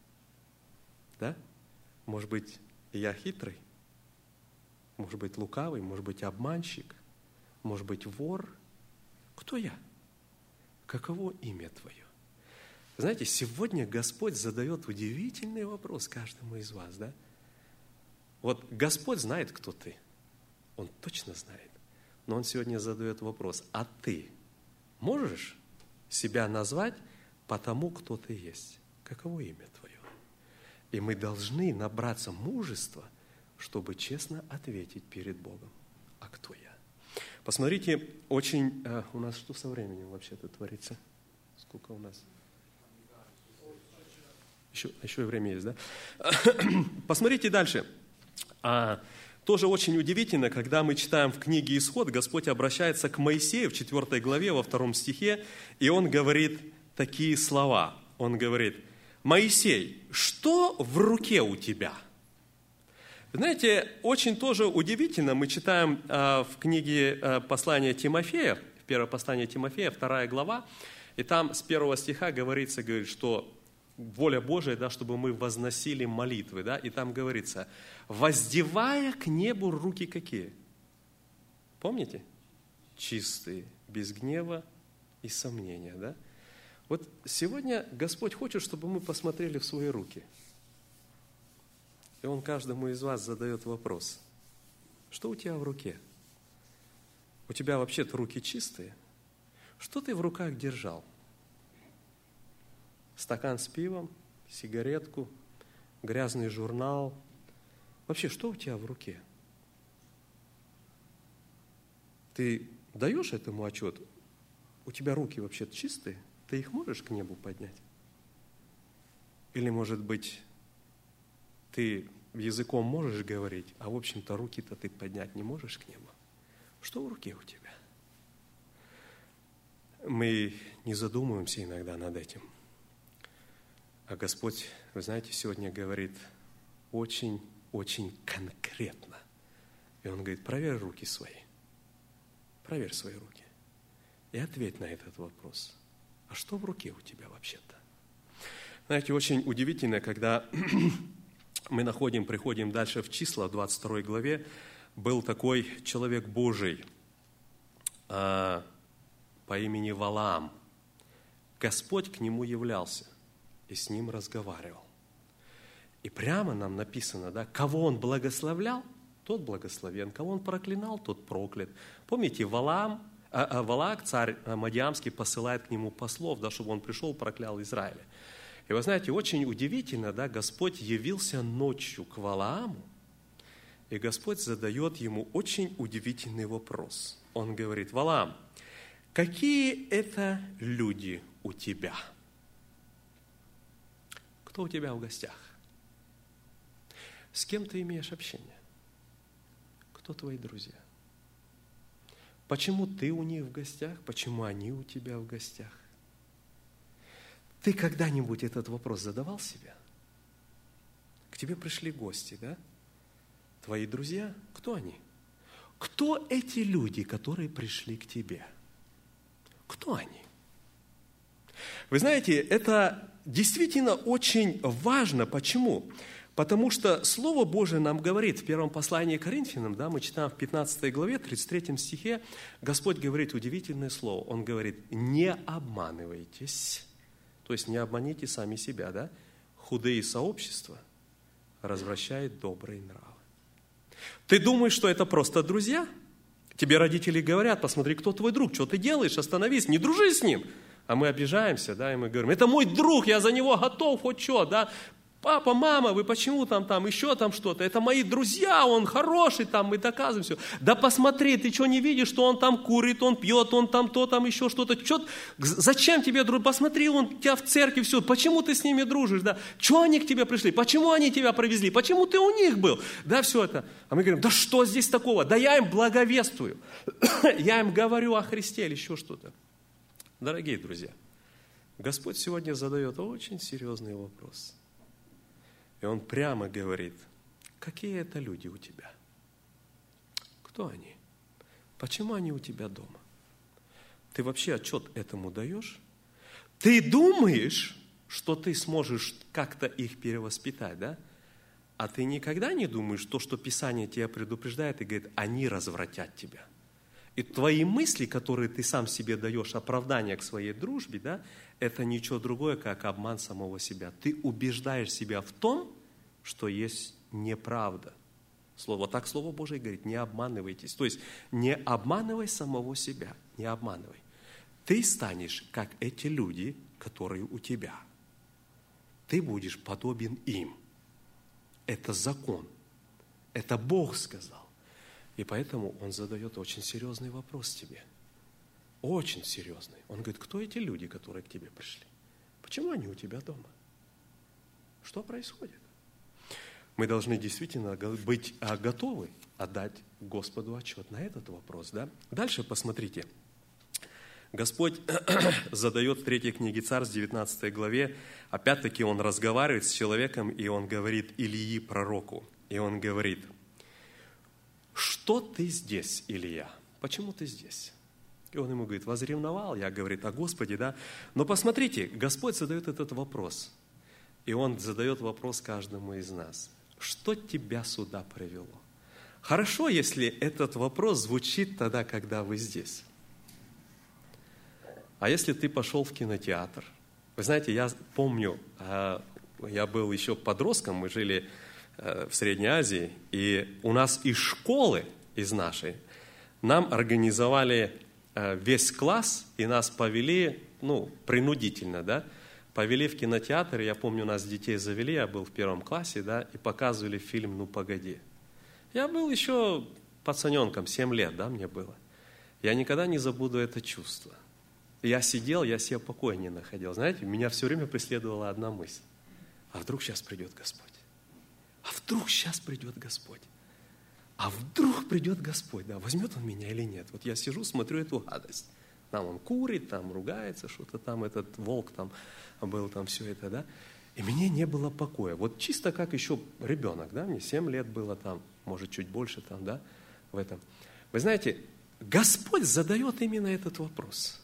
Да? Может быть, я хитрый? Может быть, лукавый? Может быть, обманщик? Может быть, вор? Кто я? Каково имя твое? Знаете, сегодня Господь задает удивительный вопрос каждому из вас, да? Вот Господь знает, кто ты. Он точно знает. Но Он сегодня задает вопрос, а ты можешь себя назвать по тому, кто ты есть? Каково имя твое? И мы должны набраться мужества, чтобы честно ответить перед Богом, а кто я? Посмотрите, очень... Э, у нас что со временем вообще-то творится? Сколько у нас? Еще, еще и время есть, да? Посмотрите дальше. А, тоже очень удивительно, когда мы читаем в книге «Исход», Господь обращается к Моисею в четвёртой главе, во втором стихе, и Он говорит такие слова. Он говорит, «Моисей, что в руке у тебя?» Знаете, очень тоже удивительно, мы читаем а, в книге а, послания Тимофея, в первое послание Тимофея, вторая глава, и там с первого стиха говорится, говорит, что воля Божия, да, чтобы мы возносили молитвы, да, и там говорится, воздевая к небу руки какие? Помните? Чистые, без гнева и сомнения, да? Вот сегодня Господь хочет, чтобы мы посмотрели в свои руки. И Он каждому из вас задает вопрос. Что у тебя в руке? У тебя вообще-то руки чистые? Что ты в руках держал? Стакан с пивом, сигаретку, грязный журнал. Вообще, что у тебя в руке? Ты даешь этому отчет? У тебя руки вообще чистые? Ты их можешь к небу поднять? Или, может быть, ты языком можешь говорить, а, в общем-то, руки-то ты поднять не можешь к небу? Что в руке у тебя? Мы не задумываемся иногда над этим. А Господь, вы знаете, сегодня говорит очень-очень конкретно. И Он говорит: проверь руки свои. Проверь свои руки. И ответь на этот вопрос. А что в руке у тебя вообще-то? Знаете, очень удивительно, когда мы находим, приходим дальше в числа, в двадцать второй главе, был такой человек Божий а, по имени Валаам. Господь к нему являлся и с ним разговаривал. И прямо нам написано, да, кого он благословлял, тот благословен, кого он проклинал, тот проклят. Помните, Валаам, а, а, Валаак, царь Мадиамский, посылает к нему послов, да, чтобы он пришел, проклял Израиля. И вы знаете, очень удивительно, да, Господь явился ночью к Валааму, и Господь задает ему очень удивительный вопрос. Он говорит: Валаам, какие это люди у тебя? Кто у тебя в гостях? С кем ты имеешь общение? Кто твои друзья? Почему ты у них в гостях? Почему они у тебя в гостях? Ты когда-нибудь этот вопрос задавал себе? К тебе пришли гости, да? Твои друзья? Кто они? Кто эти люди, которые пришли к тебе? Кто они? Вы знаете, это действительно очень важно. Почему? Потому что Слово Божие нам говорит в первом послании к Коринфянам, да, мы читаем в пятнадцатой главе, тридцать третьем стихе, Господь говорит удивительное слово. Он говорит: не обманывайтесь. То есть не обманите сами себя, да? Худые сообщества развращают добрые нравы. Ты думаешь, что это просто друзья? Тебе родители говорят: посмотри, кто твой друг, что ты делаешь, остановись, не дружи с ним. А мы обижаемся, да, и мы говорим: это мой друг, я за него готов, хоть что, да. Папа, мама, вы почему там, там, еще там что-то? Это мои друзья, он хороший, там, мы доказываем все. Да посмотри, ты что, не видишь, что он там курит, он пьет, он там то, там еще что-то. Что, зачем тебе дружить? Посмотри, он у тебя в церкви, все. Почему ты с ними дружишь, да? Что они к тебе пришли? Почему они тебя привезли? Почему ты у них был? Да, все это. А мы говорим: да что здесь такого? Да я им благовествую. Я им говорю о Христе или еще что-то. Дорогие друзья, Господь сегодня задает очень серьезный вопрос. И Он прямо говорит: какие это люди у тебя? Кто они? Почему они у тебя дома? Ты вообще отчет этому даешь? Ты думаешь, что ты сможешь как-то их перевоспитать, да? А ты никогда не думаешь то, что Писание тебя предупреждает и говорит: они развратят тебя. И твои мысли, которые ты сам себе даешь, оправдание к своей дружбе, да, это ничего другое, как обман самого себя. Ты убеждаешь себя в том, что есть неправда. Слово, так Слово Божие говорит: не обманывайтесь. То есть не обманывай самого себя, не обманывай. Ты станешь, как эти люди, которые у тебя. Ты будешь подобен им. Это закон. Это Бог сказал. И поэтому Он задает очень серьезный вопрос тебе. Очень серьезный. Он говорит: кто эти люди, которые к тебе пришли? Почему они у тебя дома? Что происходит? Мы должны действительно быть готовы отдать Господу отчет на этот вопрос. Да? Дальше посмотрите. Господь задает в третьей книге Царств, девятнадцатой главе, опять-таки Он разговаривает с человеком, и Он говорит Илии, пророку. И Он говорит: что ты здесь, Илия? Почему ты здесь? И он ему говорит: возревновал я, говорит, о Господе, да. Но посмотрите, Господь задает этот вопрос. И Он задает вопрос каждому из нас. Что тебя сюда привело? Хорошо, если этот вопрос звучит тогда, когда вы здесь. А если ты пошел в кинотеатр? Вы знаете, я помню, я был еще подростком, мы жили в Средней Азии, и у нас из школы, из нашей, нам организовали весь класс, и нас повели, ну, принудительно, да, повели в кинотеатр. Я помню, нас детей завели, я был в первом классе, да, и показывали фильм «Ну, погоди». Я был еще пацаненком, семь лет, да, мне было. Я никогда не забуду это чувство. Я сидел, я себе покоя не находил. Знаете, меня все время преследовала одна мысль. А вдруг сейчас придет Господь? А вдруг сейчас придет Господь? А вдруг придет Господь? Да, возьмет Он меня или нет? Вот я сижу, смотрю эту гадость. Там он курит, там ругается, что-то там, этот волк там был, там все это, да. И мне не было покоя. Вот чисто как еще ребенок, да, мне семь лет было там, может, чуть больше там, да, в этом. Вы знаете, Господь задает именно этот вопрос.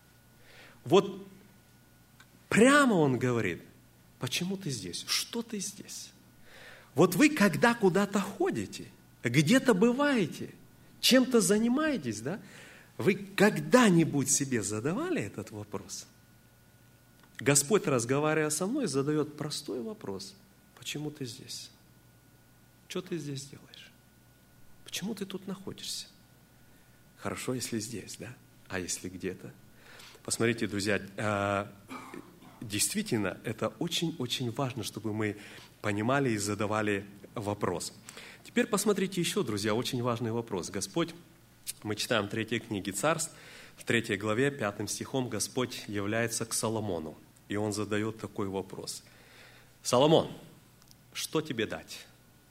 Вот прямо Он говорит, почему ты здесь? Что ты здесь? Вот вы, когда куда-то ходите, где-то бываете, чем-то занимаетесь, да, вы когда-нибудь себе задавали этот вопрос? Господь, разговаривая со мной, задает простой вопрос. Почему ты здесь? Что ты здесь делаешь? Почему ты тут находишься? Хорошо, если здесь, да? А если где-то? Посмотрите, друзья, действительно, это очень-очень важно, чтобы мы понимали и задавали вопрос. Теперь посмотрите еще, друзья, очень важный вопрос. Господь, мы читаем в третьей книге Царств, в третьей главе, пятым стихом, Господь является к Соломону, и Он задает такой вопрос. Соломон, что тебе дать?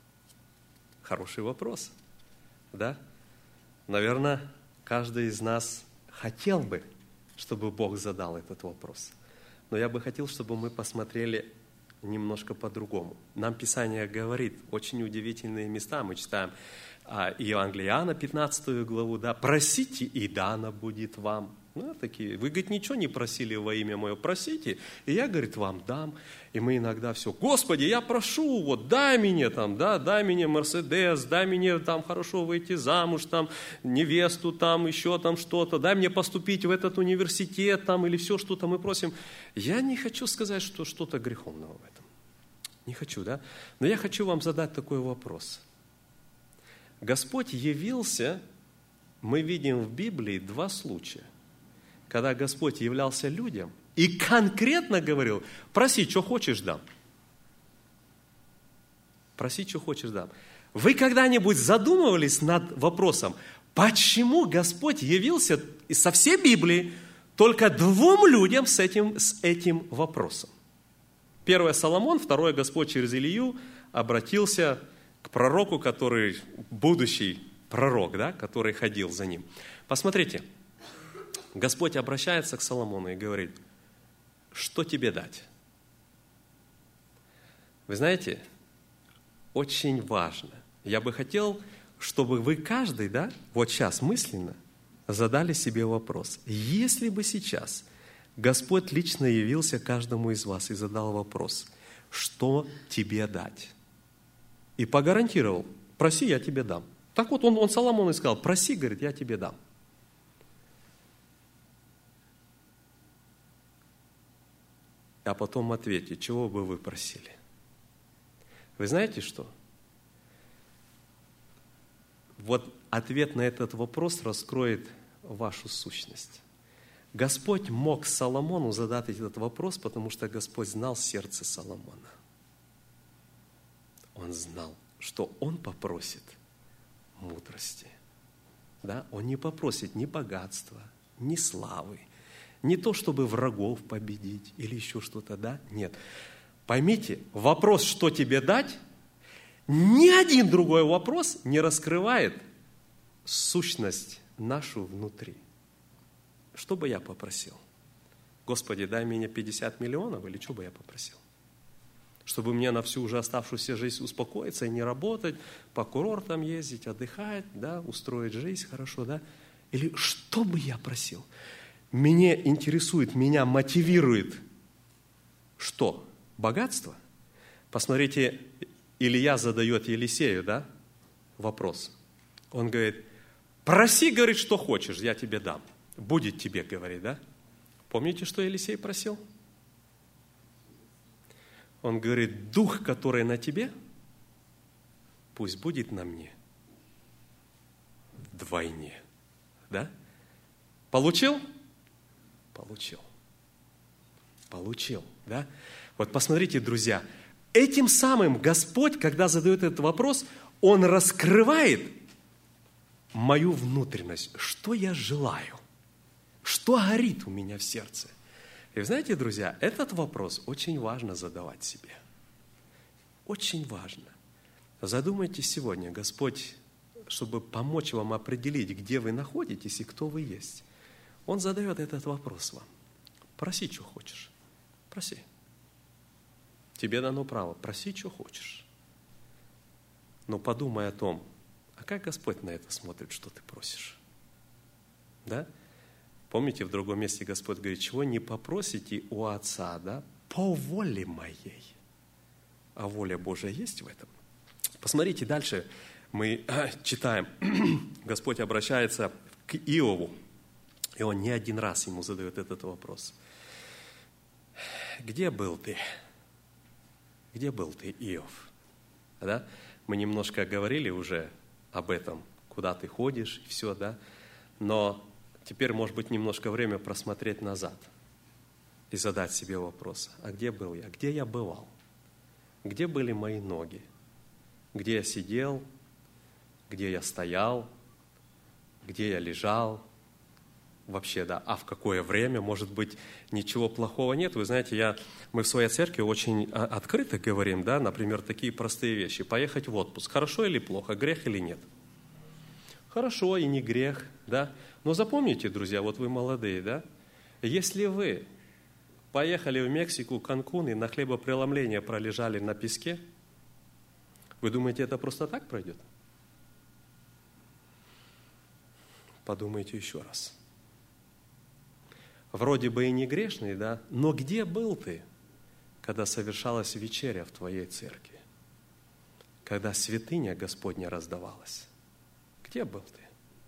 Хороший вопрос, да? Наверное, каждый из нас хотел бы, чтобы Бог задал этот вопрос. Но я бы хотел, чтобы мы посмотрели немножко по-другому. Нам Писание говорит очень удивительные места. Мы читаем а, Евангелие Иоанна, пятнадцатую главу, да, «Просите, и дано будет вам». Ну, такие, вы, говорит, ничего не просили во имя Мое, просите, и я, говорит, вам дам. И мы иногда все, Господи, я прошу, вот, дай мне там, да, дай мне Мерседес, дай мне там хорошо выйти замуж, там, невесту, там, еще там что-то, дай мне поступить в этот университет, там, или все что-то мы просим. Я не хочу сказать, что что-то греховного в этом. Не хочу, да? Но я хочу вам задать такой вопрос. Господь явился, мы видим в Библии два случая, когда Господь являлся людям и конкретно говорил, проси, что хочешь, дам. Проси, что хочешь, дам. Вы когда-нибудь задумывались над вопросом, почему Господь явился со всей Библии только двум людям с этим, с этим вопросом? Первое Соломон, второе Господь через Илью обратился к пророку, который будущий пророк, да, который ходил за ним. Посмотрите. Господь обращается к Соломону и говорит, что тебе дать? Вы знаете, очень важно. Я бы хотел, чтобы вы каждый, да, вот сейчас мысленно задали себе вопрос. Если бы сейчас Господь лично явился каждому из вас и задал вопрос, что тебе дать? И погарантировал, проси, я тебе дам. Так вот он, он Соломону и сказал, проси, говорит, я тебе дам. А потом ответьте, чего бы вы просили? Вы знаете что? Вот ответ на этот вопрос раскроет вашу сущность. Господь мог Соломону задать этот вопрос, потому что Господь знал сердце Соломона. Он знал, что он попросит мудрости. Да? Он не попросит ни богатства, ни славы, не то, чтобы врагов победить или еще что-то, да? Нет. Поймите, вопрос, что тебе дать, ни один другой вопрос не раскрывает сущность нашу внутри. Что бы я попросил? Господи, дай мне пятьдесят миллионов, или что бы я попросил? Чтобы мне на всю уже оставшуюся жизнь успокоиться и не работать, по курортам ездить, отдыхать, да, устроить жизнь хорошо, да? Или что бы я просил? Меня интересует, меня мотивирует что? Богатство? Посмотрите, Илья задает Елисею, да, вопрос. Он говорит, проси, говорит, что хочешь, я тебе дам. Будет тебе, говорит, да? Помните, что Елисей просил? Он говорит, дух, который на тебе, пусть будет на мне вдвойне. Да? Получил? Получил. Получил, да? Вот посмотрите, друзья, этим самым Господь, когда задает этот вопрос, Он раскрывает мою внутренность, что я желаю, что горит у меня в сердце. И знаете, друзья, этот вопрос очень важно задавать себе. Очень важно. Задумайтесь сегодня, Господь, чтобы помочь вам определить, где вы находитесь и кто вы есть. Он задает этот вопрос вам. Проси, что хочешь. Проси. Тебе дано право. Проси, что хочешь. Но подумай о том, а как Господь на это смотрит, что ты просишь? Да? Помните, в другом месте Господь говорит, чего не попросите у Отца, да? По воле моей. А воля Божия есть в этом? Посмотрите дальше. Мы читаем, Господь обращается к Иову, и он не один раз ему задает этот вопрос. Где был ты? Где был ты, Иов? Да? Мы немножко говорили уже об этом, куда ты ходишь и все, да? Но теперь, может быть, немножко время просмотреть назад и задать себе вопрос, а где был я? Где я бывал? Где были мои ноги? Где я сидел? Где я стоял? Где я лежал? Вообще, да, а в какое время? Может быть, ничего плохого нет. Вы знаете, я, мы в своей церкви очень открыто говорим, да, например, такие простые вещи. Поехать в отпуск. Хорошо или плохо? Грех или нет? Хорошо и не грех, да. Но запомните, друзья, вот вы молодые, да, если вы поехали в Мексику, Канкун и на хлебопреломление пролежали на песке, вы думаете, это просто так пройдет? Подумайте еще раз. Вроде бы и не грешный, да, но где был ты, когда совершалась вечеря в твоей церкви? Когда святыня Господня раздавалась? Где был ты?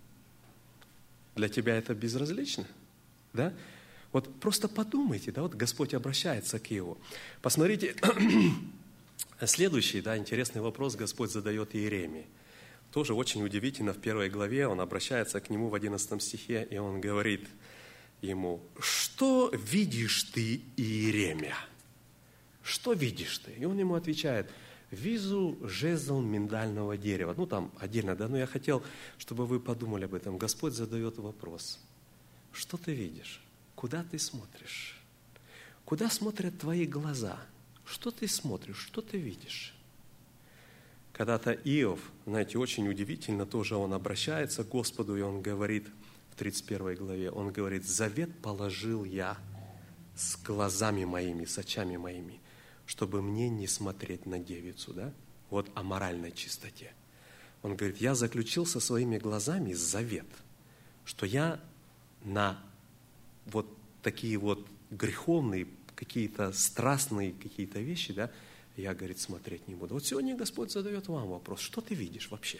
Для тебя это безразлично? Да? Вот просто подумайте, да, вот Господь обращается к Иову. Посмотрите, следующий, да, интересный вопрос Господь задает Иеремии. Тоже очень удивительно, в первой главе он обращается к нему в одиннадцатом стихе, и он говорит ему, что видишь ты, Иеремия? Что видишь ты? И он ему отвечает, вижу жезл миндального дерева. Ну, там отдельно, да, но я хотел, чтобы вы подумали об этом. Господь задает вопрос, что ты видишь? Куда ты смотришь? Куда смотрят твои глаза? Что ты смотришь? Что ты видишь? Когда-то Иов, знаете, очень удивительно, тоже он обращается к Господу, и он говорит в тридцать первой главе, он говорит, завет положил я с глазами моими, с очами моими, чтобы мне не смотреть на девицу, да? Вот о моральной чистоте. Он говорит, я заключил со своими глазами завет, что я на вот такие вот греховные, какие-то страстные какие-то вещи, да, я, говорит, смотреть не буду. Вот сегодня Господь задает вам вопрос, что ты видишь вообще?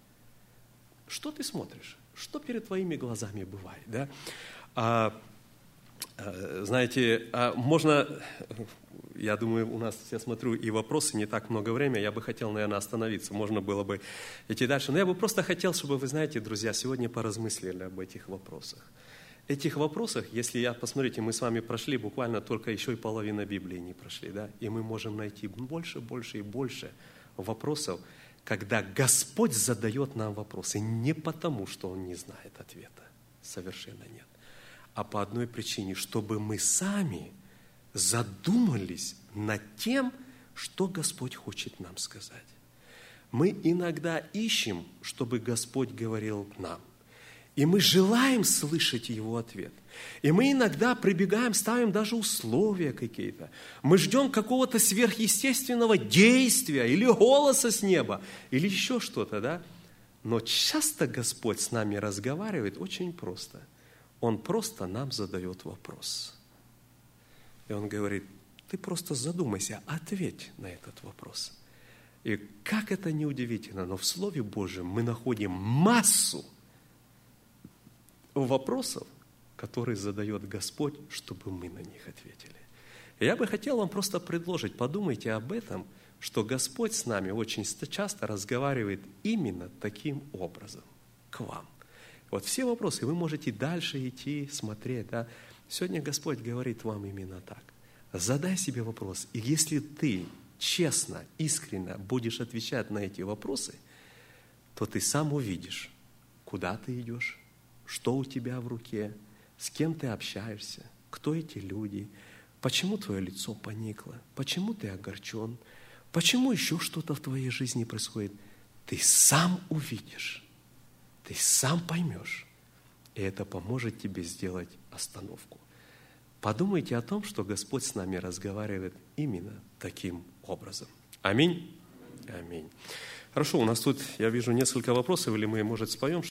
Что ты смотришь? Что перед твоими глазами бывает, да? А, а, знаете, а можно, я думаю, у нас, я смотрю, и вопросы, не так много времени, я бы хотел, наверное, остановиться, можно было бы идти дальше, но я бы просто хотел, чтобы вы, знаете, друзья, сегодня поразмыслили об этих вопросах. Этих вопросах, если я, посмотрите, мы с вами прошли буквально только еще и половина Библии не прошли, да, и мы можем найти больше, больше и больше вопросов, когда Господь задает нам вопросы не потому, что Он не знает ответа, совершенно нет, а по одной причине, чтобы мы сами задумались над тем, что Господь хочет нам сказать. Мы иногда ищем, чтобы Господь говорил нам. И мы желаем слышать Его ответ. И мы иногда прибегаем, ставим даже условия какие-то. Мы ждем какого-то сверхъестественного действия или голоса с неба, или еще что-то, да? Но часто Господь с нами разговаривает очень просто. Он просто нам задает вопрос. И Он говорит, ты просто задумайся, ответь на этот вопрос. И как это ни удивительно, но в Слове Божьем мы находим массу вопросов, которые задает Господь, чтобы мы на них ответили. И я бы хотел вам просто предложить, подумайте об этом, что Господь с нами очень часто разговаривает именно таким образом, к вам. Вот все вопросы, вы можете дальше идти, смотреть. Да? Сегодня Господь говорит вам именно так. Задай себе вопрос, и если ты честно, искренне будешь отвечать на эти вопросы, то ты сам увидишь, куда ты идешь, что у тебя в руке, с кем ты общаешься, кто эти люди, почему твое лицо поникло, почему ты огорчен, почему еще что-то в твоей жизни происходит. Ты сам увидишь, ты сам поймешь, и это поможет тебе сделать остановку. Подумайте о том, что Господь с нами разговаривает именно таким образом. Аминь. Аминь. Хорошо, у нас тут, я вижу, несколько вопросов, или мы, может, споем?